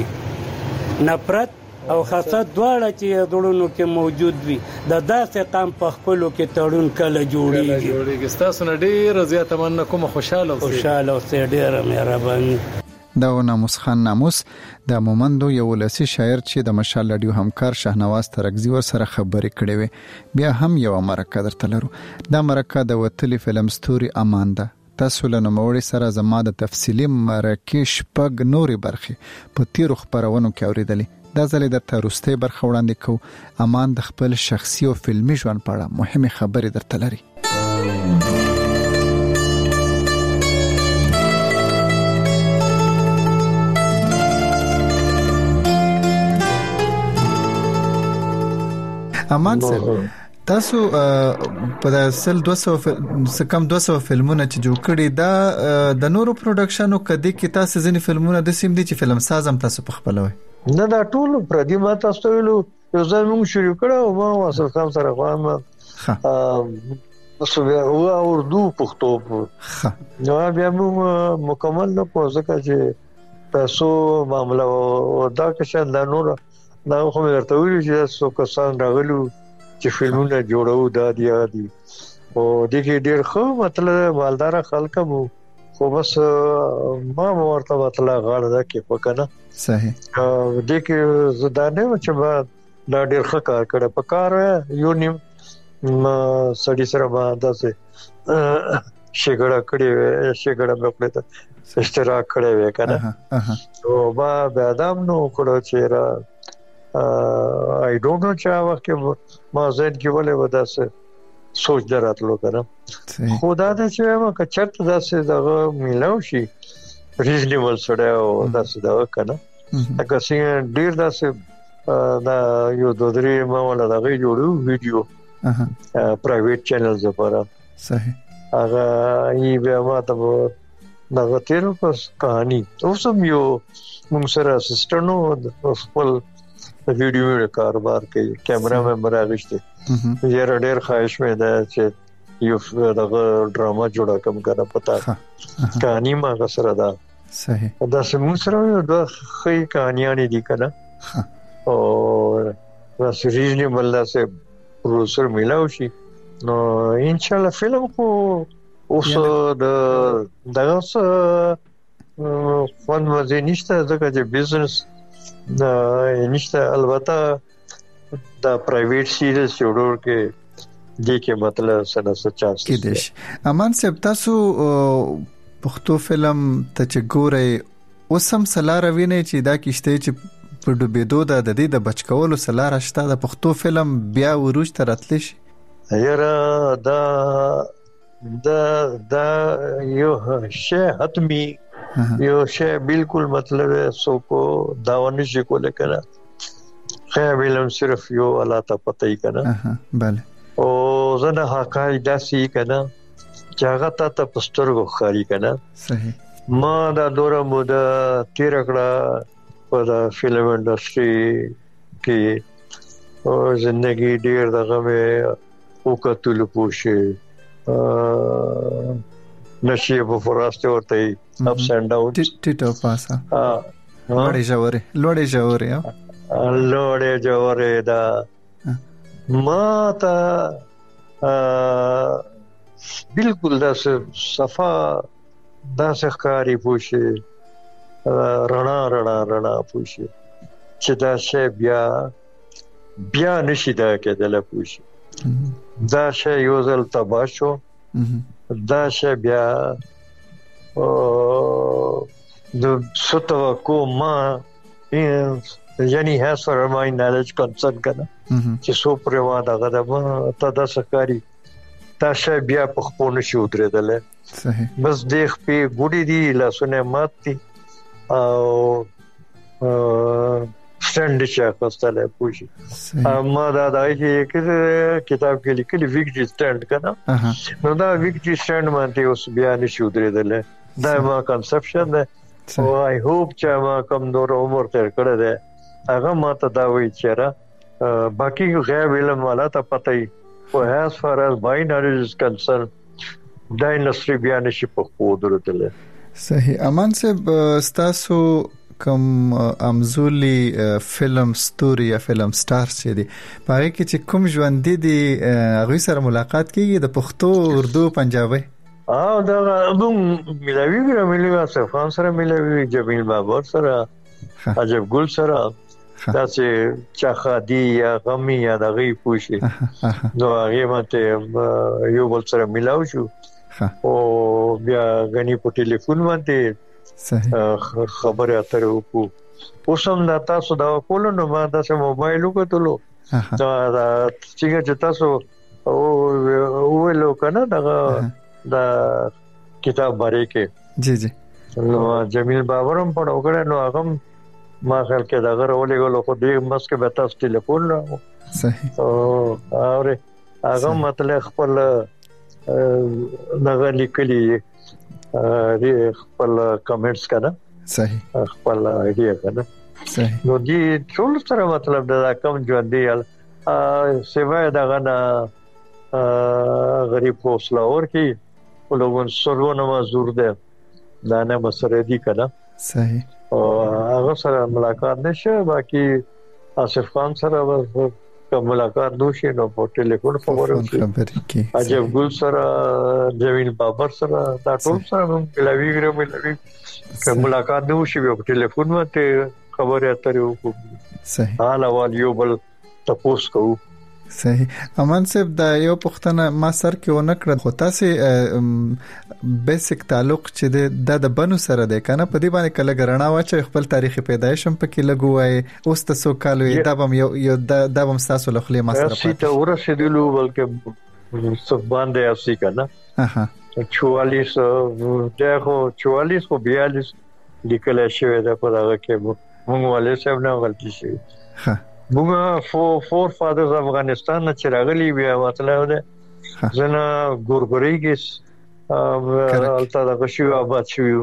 نفرت او حسد دواړه چې زړونو کې موجود وي د داسې قام په خپلو کې تړون کله جوړیږي ستاسو نه ډېره زیاته مننه کومه خوشحاله اوسئ خوشحاله اوسئ ډېره مهرباني دا و ناموس خان ناموس د مومندو یو ولسی شاعر چې د مشال رادیو همکار شهنواز ترکزی ور سره خبرې کړې وي بیا هم یو مرکه درته لرو دا مرکه د وتلی فلم ستوري امان ده تاسو له نوموړي سره زما د تفصیلی مرکه شپږ نورې برخې په تیرو خبرونو کې اوریدلې. دا ځلې درته وروستۍ برخه وړاندې کوو. امان د خپل شخصي او فلمي ژوند په اړه مهمه خبرې درته لري. امان صاحب تاسو په داسل دوه سوه کم دوه سوه فلمونه چې جوړ کړي دا د نورو پروډکشنو کدي کې تاسو ځینې فلمونه د سیم دي چې فلم ساز هم تاسو په خپل وای نه دا ټول پردي ما تاسو ویلو یو ځل موږ شروع کړو ما واسه خام سره غوام تاسو بیا او اردو پښتو نو بیا موږ مکمل نه پوزکه چې تاسو معاملې او دا کې دا نور دا خو ورته ویل چې څو کسان راغلو چې فلمونه جوړو دا دی دي او د کې ډېر خو مطلب مالدار خلک مو خو بس ما ورته مطلب غاړه ده کې پکنه صحیح د کې زدانه چې ما دا ډېر ښه کار کړ په کار یو نیم سړي سره ما داسې شګړه کړې شګړه په خپل ته اشتراک کړې وې کنه او ما به ادم نو کړو چې را I don't know چا وخت ما زید کې ولې وداسه سوچ دراتلو کنه خدا دې چې ما کچت داسه دغه ملاو شي ریزنیبل سره او داسه دا کنه اګه څنګه ډیر داسه دا یو دوه درې ما ولا دغه جوړو ویډیو پرایویټ چینلز لپاره صحیح هغه یې به ما ته دغه تیر پس کہانی اوس هم یو موږ سره اسسټنټ خپل ویډیو کاروبار کوي کیمرا مې راغشته یې ډېر خواهش مې ده چې یو دغه ډراما جوړه کوم کنه پتا کہانی ما سره ده صحیح دا سمون سره یو د خې کہانیاں دي کنه او دا سیریز نه بلدا سه پروډوسر ملاو شي نو ان شاء الله فلم کو اوس د دغه څه فن مزه نشته ځکه چې بزنس دا نشته البته دا پرایویټ سیریز جوړور کې دې کې مطلب سره چانس کې دي. امان صاحب تاسو پښتو فلم ته چې ګورئ اوسم سلار ویني چې دا کیشته چې په ډوبېدو د د دې د بچکولو سلار شته د پښتو فلم بیا وروج تر اتلی شي یاره دا دا دا یو شی حتمی یو شی بالکل مطلب سو کو داونه شي کوله کنه خیر علم صرف یو الله ته پته ای کنه bale او زنه حقای داسي کنه چاغه ته پستر غو خاري کنه صحیح ما دا دوره موده تیر کړه په فلم انډستری کې او ژوندۍ ډیر دغه مې وکټل پوښي نشي په فراسته ورته اپس اند ډاون ټیټو پاسا ها لوړې جوړې لوړې جوړې لوړې جوړې دا ما تا بالکل دا صفا دا ښکاری پوښي رڼا رڼا رڼا پوښي چې دا شی بیا بیا نشي دا کېدل پوښي دا شی یو ځل تباشو دا شی بیا او د ستو کو ما یعنی هاس فار مای نالج کنسرن کنه چې سو پروا دغه د ته د سکاري دا شی بیا په خپل شي ودرېدل صحیح بس دیخ په ګوډي دی لاسونه مات دي او سټند چې کوستاله پوښي ما دا دای چې کتاب کې لیکلي ویکټي سټند کنه نو دا ویکټي سټند باندې اوس بیا نشو درېدل دا ما کنسپشن ده او آی هوپ چې ما کوم نور عمر تر کړه ده هغه ما ته دا وی چیرې باقي غیب علم والا ته پته ای او as far as my knowledge is concerned دا انډستری بیا نشي په خو درېدل صحیح. امان صاحب تاسو کوم امزولي فلم ستوري یا فلم سٹار چې دي پاره کې چې کوم ژوند دي هغه سره ملاقات کیږي د پښتو اردو پنجابي اه دا موږ ملاوي ګره ملي صفان سره ملاوي جمیل بابر سره عجب ګل سره دا چې چاخادي یا غمي یا دغه پوښي نو هغه ماته یو بل سره ملاو شو او بیا غني په ټلیفون باندې صحیح خبره اترې وکړو اوس هم دا تاسو دا کولو نو ما تاسو موبایل وکړلو دا دا چې تاسو او ولو کنه دا دا کتاب باندې کې جی جی نو جمیل بابرم په وګړه نو هغه ما خل کې دا غره ولګلو خو دې مسکه به تاسو ټلیفون راو صحیح او اوره هغه مطلب خپل دغه لیکلي ا خپل کمنټس کړه صحیح خپل ایډیا کړه صحیح نو دې ټول سره مطلب دا کم ژوند دی ا سیوای دغه نه غریب حوصله اور کی ولګون سرونه مزور ده دا نه مسره دي کړه صحیح او هغه سره ملاقات نشه باقي آصف خان سره کوم ملاقات دوشي نو په ټلیفون خبرو کې عجب ګل سره جمیل بابر سره دا ټول سره ملوي غره ملوي کوم ملاقات دوشي په ټلیفون باندې خبرې اترې وکړو صحیح حال اول یو بل تاسو کو صحیح امان صاحب دا یو پښتنه ما سر کې ونکړه خو تاسو بیسیک تعلق چې د د بنو سره ده کنه په دې باندې کله ګرنا واچ خپل تاریخي پیدایش هم پکې لګوای اوس تاسو کالو دا بم یو یو دا بم تاسو له خلی ما سره پاتې ته ورسېدلو بلکې سب باندې اسی کنه اها چوالیس دغه چوالیس او بیالیس لیکل شوی دا په هغه کې موږ ولې سم نه غلطی شي ها موږ فور فور فادرز افغانستان نه چرغلی بیا مطلب ده زنه ګورګریګس الته د غشي آباد شو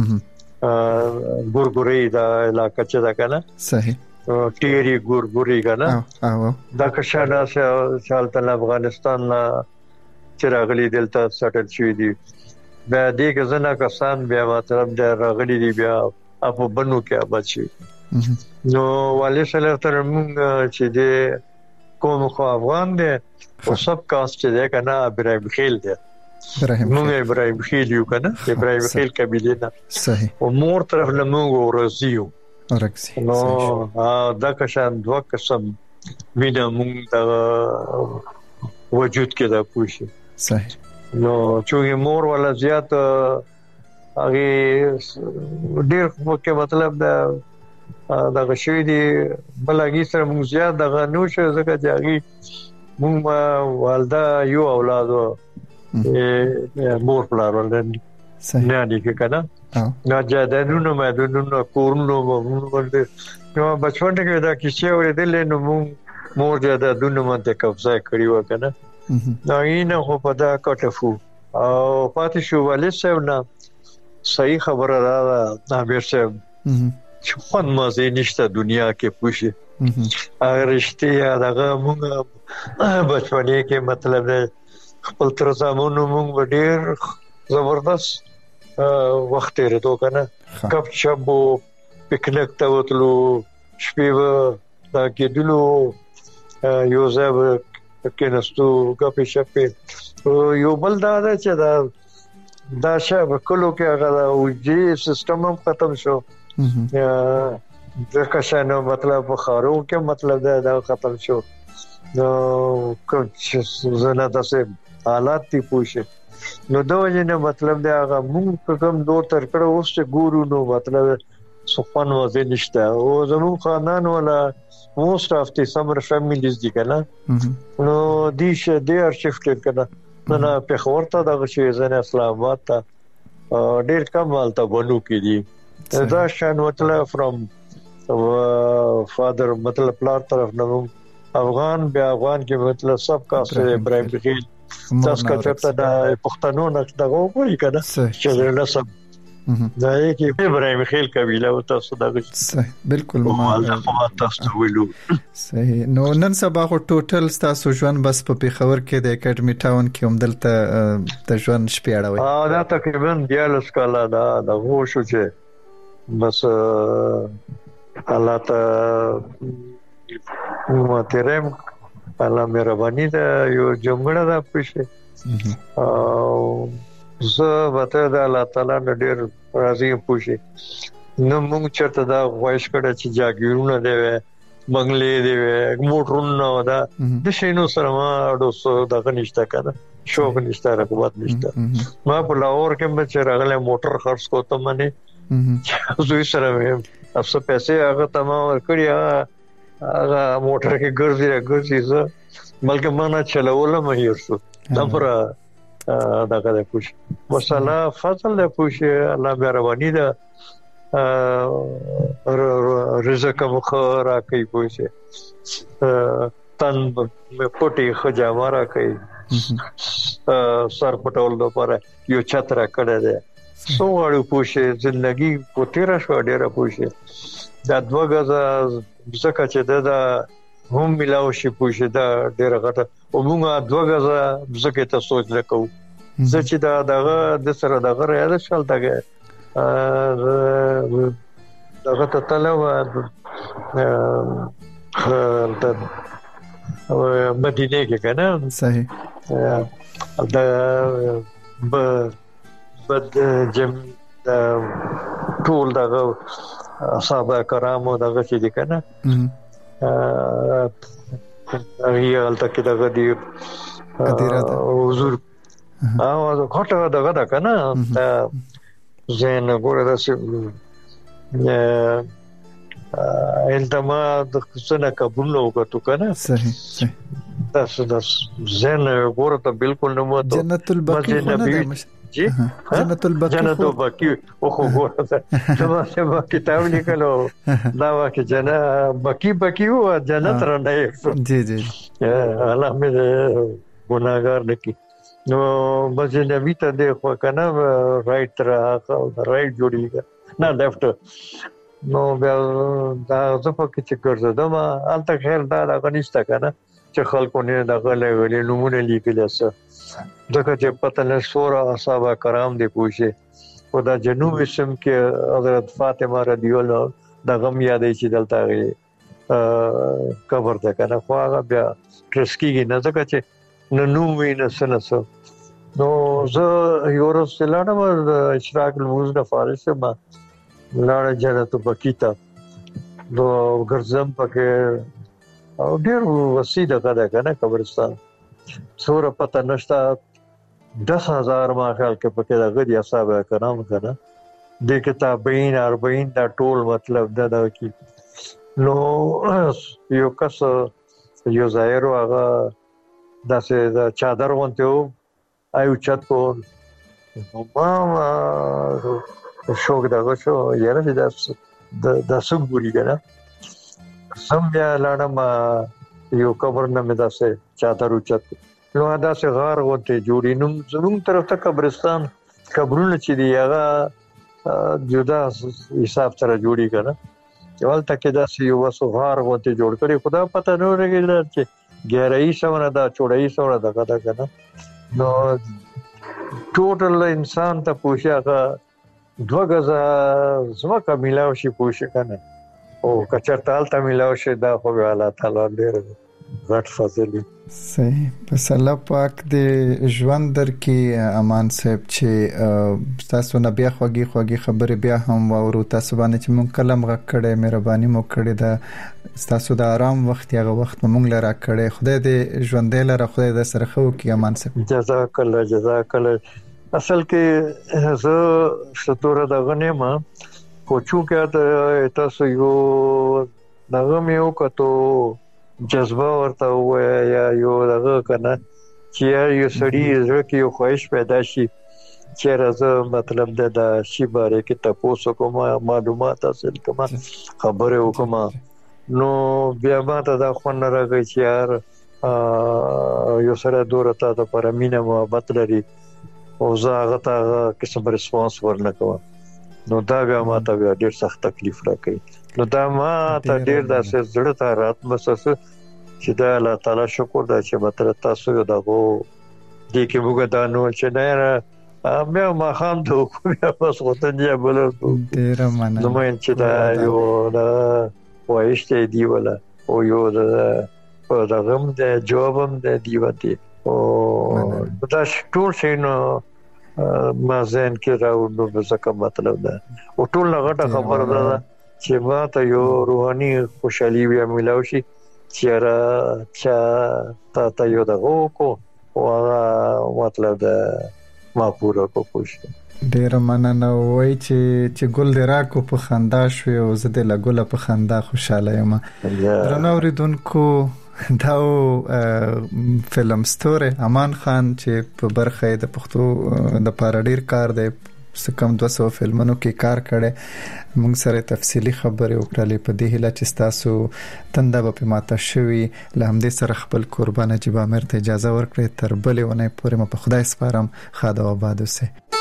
ګورګری دا علاقہ چې دا کنه صحیح ټيري ګورګری کنه او دا کښانا شالته افغانستان نه چرغلی دلته سټل شوی دی بیا دې کې زنه کسان بیا مطلب دا راغلي دی بیا په بنو کې آباد شي نو والي سره تر موږ چې د کوم خو افغان دي او سب کاست چې ده کنه ابراهيم خیل دي موږ ابراهيم خیل یو کنه ابراهيم خیل قبيله نه صحیح او مور طرف نه موږ ورزيو ورکسي نو دا کشان دوه قسم وینه موږ د وجود کې دا پوښي صحیح نو چې مور ولا زیات هغه ډیر کې مطلب دا دا غشوی دی بلګي سره موږ زیات د غنوشه زکه چې موږ والده یو اولاد او مور پلار ولرني نه دي کنه نه جادانونو مدونو کورونو موږ نو بچپن کې دا کیسه ورېدل نو موږ مور جادانونو باندې قبضه کړی و کنه دا یې خو په دا کټفو او پاتې شو والي صاحب نه صحیح خبره را نامیر صاحب چې خون مازه نشته دنیا کې پوښي اگر رښتیا دغه موږ بچپنی کې مطلب خپل تر زمونو موږ ډیر زبردست وخت لرو کنه کب شبو پکنیک ته وتلو شپې دا کېدلو یو ځای کې نستو کپی شپې یو بل دا چې دا دا شب کلو کې هغه اوجي سیستم هم ختم شو د کښانو مطلب خارو کې مطلب دا ختم شو نو کوم چې زنه تاسو حالات تی پوښي نو دا وجه مطلب دا هغه موږ کوم دور تر کړه اوس چې ګورو نو مطلب سخن وځي نشته او زموږ خاندان ولا موست اف دي سمر فیملیز دي کنه نو دي شه دي ار شفټ کنه نه په خورته دغه شی زنه اسلام آباد ته ډیر کم حالت بنو کې دي دا شان مطلب فرام فادر مطلب پلار طرف نه افغان بیا افغان کې مطلب سب کا سره ابراهيم خیل تاسو کته دا پښتنو نه دغه وایي کنه چې نه سب دا یې کې ابراهيم خیل قبيله او تاسو دغه صحیح بالکل ما تاسو ویلو صحیح نو نن سبا خو ټوټل تاسو ژوند بس په پیښور کې د اکیډمي ټاون کې هم دلته د ژوند شپې اړوي ها دا تقریبا دیالس کاله دا د هو شو چې بس الله ته ماترم الله مهرباني دا یو جمله دا پوښي او زه وته د الله تعالی نه ډیر راضي پوښي نو موږ چرته دا وایش کړه چې جاګیرونه دی بنگلې دی موټرونه دا د شینو سره ما اډو سو دا نشته کنه شوق نشته رغبت نشته. ما په لاهور کې مې چې راغله موټر خرڅ کوته منه زوی سره مې افسو پیسې هغه تمام ورکړی هغه موټر کې ګرځي ګرځي زه بلکې ما نه چلول مې هرڅو دا پر دا کده پوش وصلا فضل له پوش الله مهرباني ده رزق مخرا کوي پوشه تن مې پټي خجا مارا کوي سر پټول د پاره یو چتر کړه ده سو اړو پوشه ژوندۍ په تیر شو ډیره پوشه دا دوه غزا زکه چې دا هم ملاو شي پوشه دا ډیره غټه او موږ دوه غزا زکه ته سوچ وکړو چې دا دغه د سره دغه یاد شول دغه دغه ته تلو د مدینه کې کنه صحیح دا ب بد جم ټول دغه اصحاب کرامو دغه چې دي کنه هغه الته کې دغه دی حضور او غټه دغه دا کنه زين ګوره داسې التما د څنګه قبول نو وکړو کنه صحیح صحیح تاسو د زين ګوره ته بالکل نه مو ته جنت البقیع جی جنت البقیع جنت البقیع او خو ګوره دا ما کتاب لیکلو دا واکه جنت بقیع بقیع او جنت رانه جی جی الله مې ګناګار نکي نو مسجد نبی ته د خو کنه رائټ را رائټ جوړیږي نه لیفټ نو بیا دا زه په کې چې ګرځم البته خیر دا غنښت کنه چې خلکو نه دغه لګلې نمونه لیکل اسه ځکه چې پته نه سورہ اصحاب کرام دی پوښي او دا جنوب اسم کې حضرت فاطمه رضی الله دا غم یادې چې دلته قبر ده کنه خو هغه بیا ټرسکیږي نه ځکه چې نو نو وینه سنسو نو زه یورو سلانه د اشراق الموز د فارس ما لاړه جنت بکیتا نو ګرځم پکې او ډېر وسیده کده کنه قبرستان سور پته نشتا دس هزار ما خیال کې پکې د غدي اصحاب کرام کنه د کتابین اربعین دا ټول مطلب دا دا کی نو یو کس یو ظاهر هغه داسې دا چادر وانته آیو چت کو ما شوق دا شو یاره دا د سګوري کنه سم بیا لاړم یو قبر نه مې داسې چادر چت نو داسې غار وته جوړی نو زموږ طرف ته قبرستان قبرونه چې دی هغه جدا حساب سره جوړی کنه ول تک داسې یو وسو غار وته جوړ کړی خدا پته نه لګی چې ګهرای سونه دا چوڑای سونه دا کدا کنه نو ټوټل انسان ته پوښیاغه دوه غزا زما ملاو شي پوښ کنه او کچرتال ته ملاو شي دا خو الله تعالی ډېر غټ فضل صحیح بس الله پاک دې ژوند در کې امان صاحب چې تاسو نه بیا خوږی خوږی خبره بیا هم وورو تاسو باندې چې مونږ کلم غږ کړي مهرباني مو کړې ده تاسو د آرام وخت یغه وخت مونږ لره کړي خدای دې ژوند لره خدای دې سره خو کې امان صاحب جزاک الله جزاک الله اصل کې زه ستوره د غنیمه کوچو کې تاسو یو دغه مې وکړو جذبه ورته وای یا یو دغه کنه چې یو سړی زړه کې یو خواهش پیدا شي چې راځه مطلب د شی باره کې تاسو کوم معلومات حاصل کوم خبره وکم نو بیا ما ته دا خو نه راغی چې یار یو سره دورته ته پر مینه محبت لري او زه هغه ته قسم ریسپانس ورنکوم نو دا بیا ما ته ډیر سخت تکلیف راکړي نو دا ما ته ډیر داسې زړه ته رات مسس چې دا الله تعالی شکر دا چې متر تاسو یو دغه دې کې موږ دا نو چې نه مې ما خام ته کومه پس غوته دی بل ډیر مننه نو مې چې دا یو دا وایشته دی ولا او یو دا دا غم د جوابم د دیوتی او دا ټول شي نو ما زين کې راو نو څه مطلب ده او ټول غټه خبره ده چې ما ته یو روحاني خوشحالي وی ملاوي شي چې را چا تا ته یو دغه کو او مطلب د ما پورا کو پوښتنه ډیر مننه وای چې چې ګل دراکو په خندا شو او زه د لګول په خندا خوشاله یم. درنو ریدونکو دا فلم ستوري امان خان چې په برخه د پښتو د پاره ډیر کار دی، سکم دوه سوه فلمونو کې کار کړي. موږ سره تفصیلی خبرې وکړلې په دې هیله چې تاسو تنده به ماته شوي. له همدې سره خپل قربان جیب امیر ته اجازه ورکړئ. تر بلې ونې پورې م په خدای سپارم. خدا آباد اوسئ.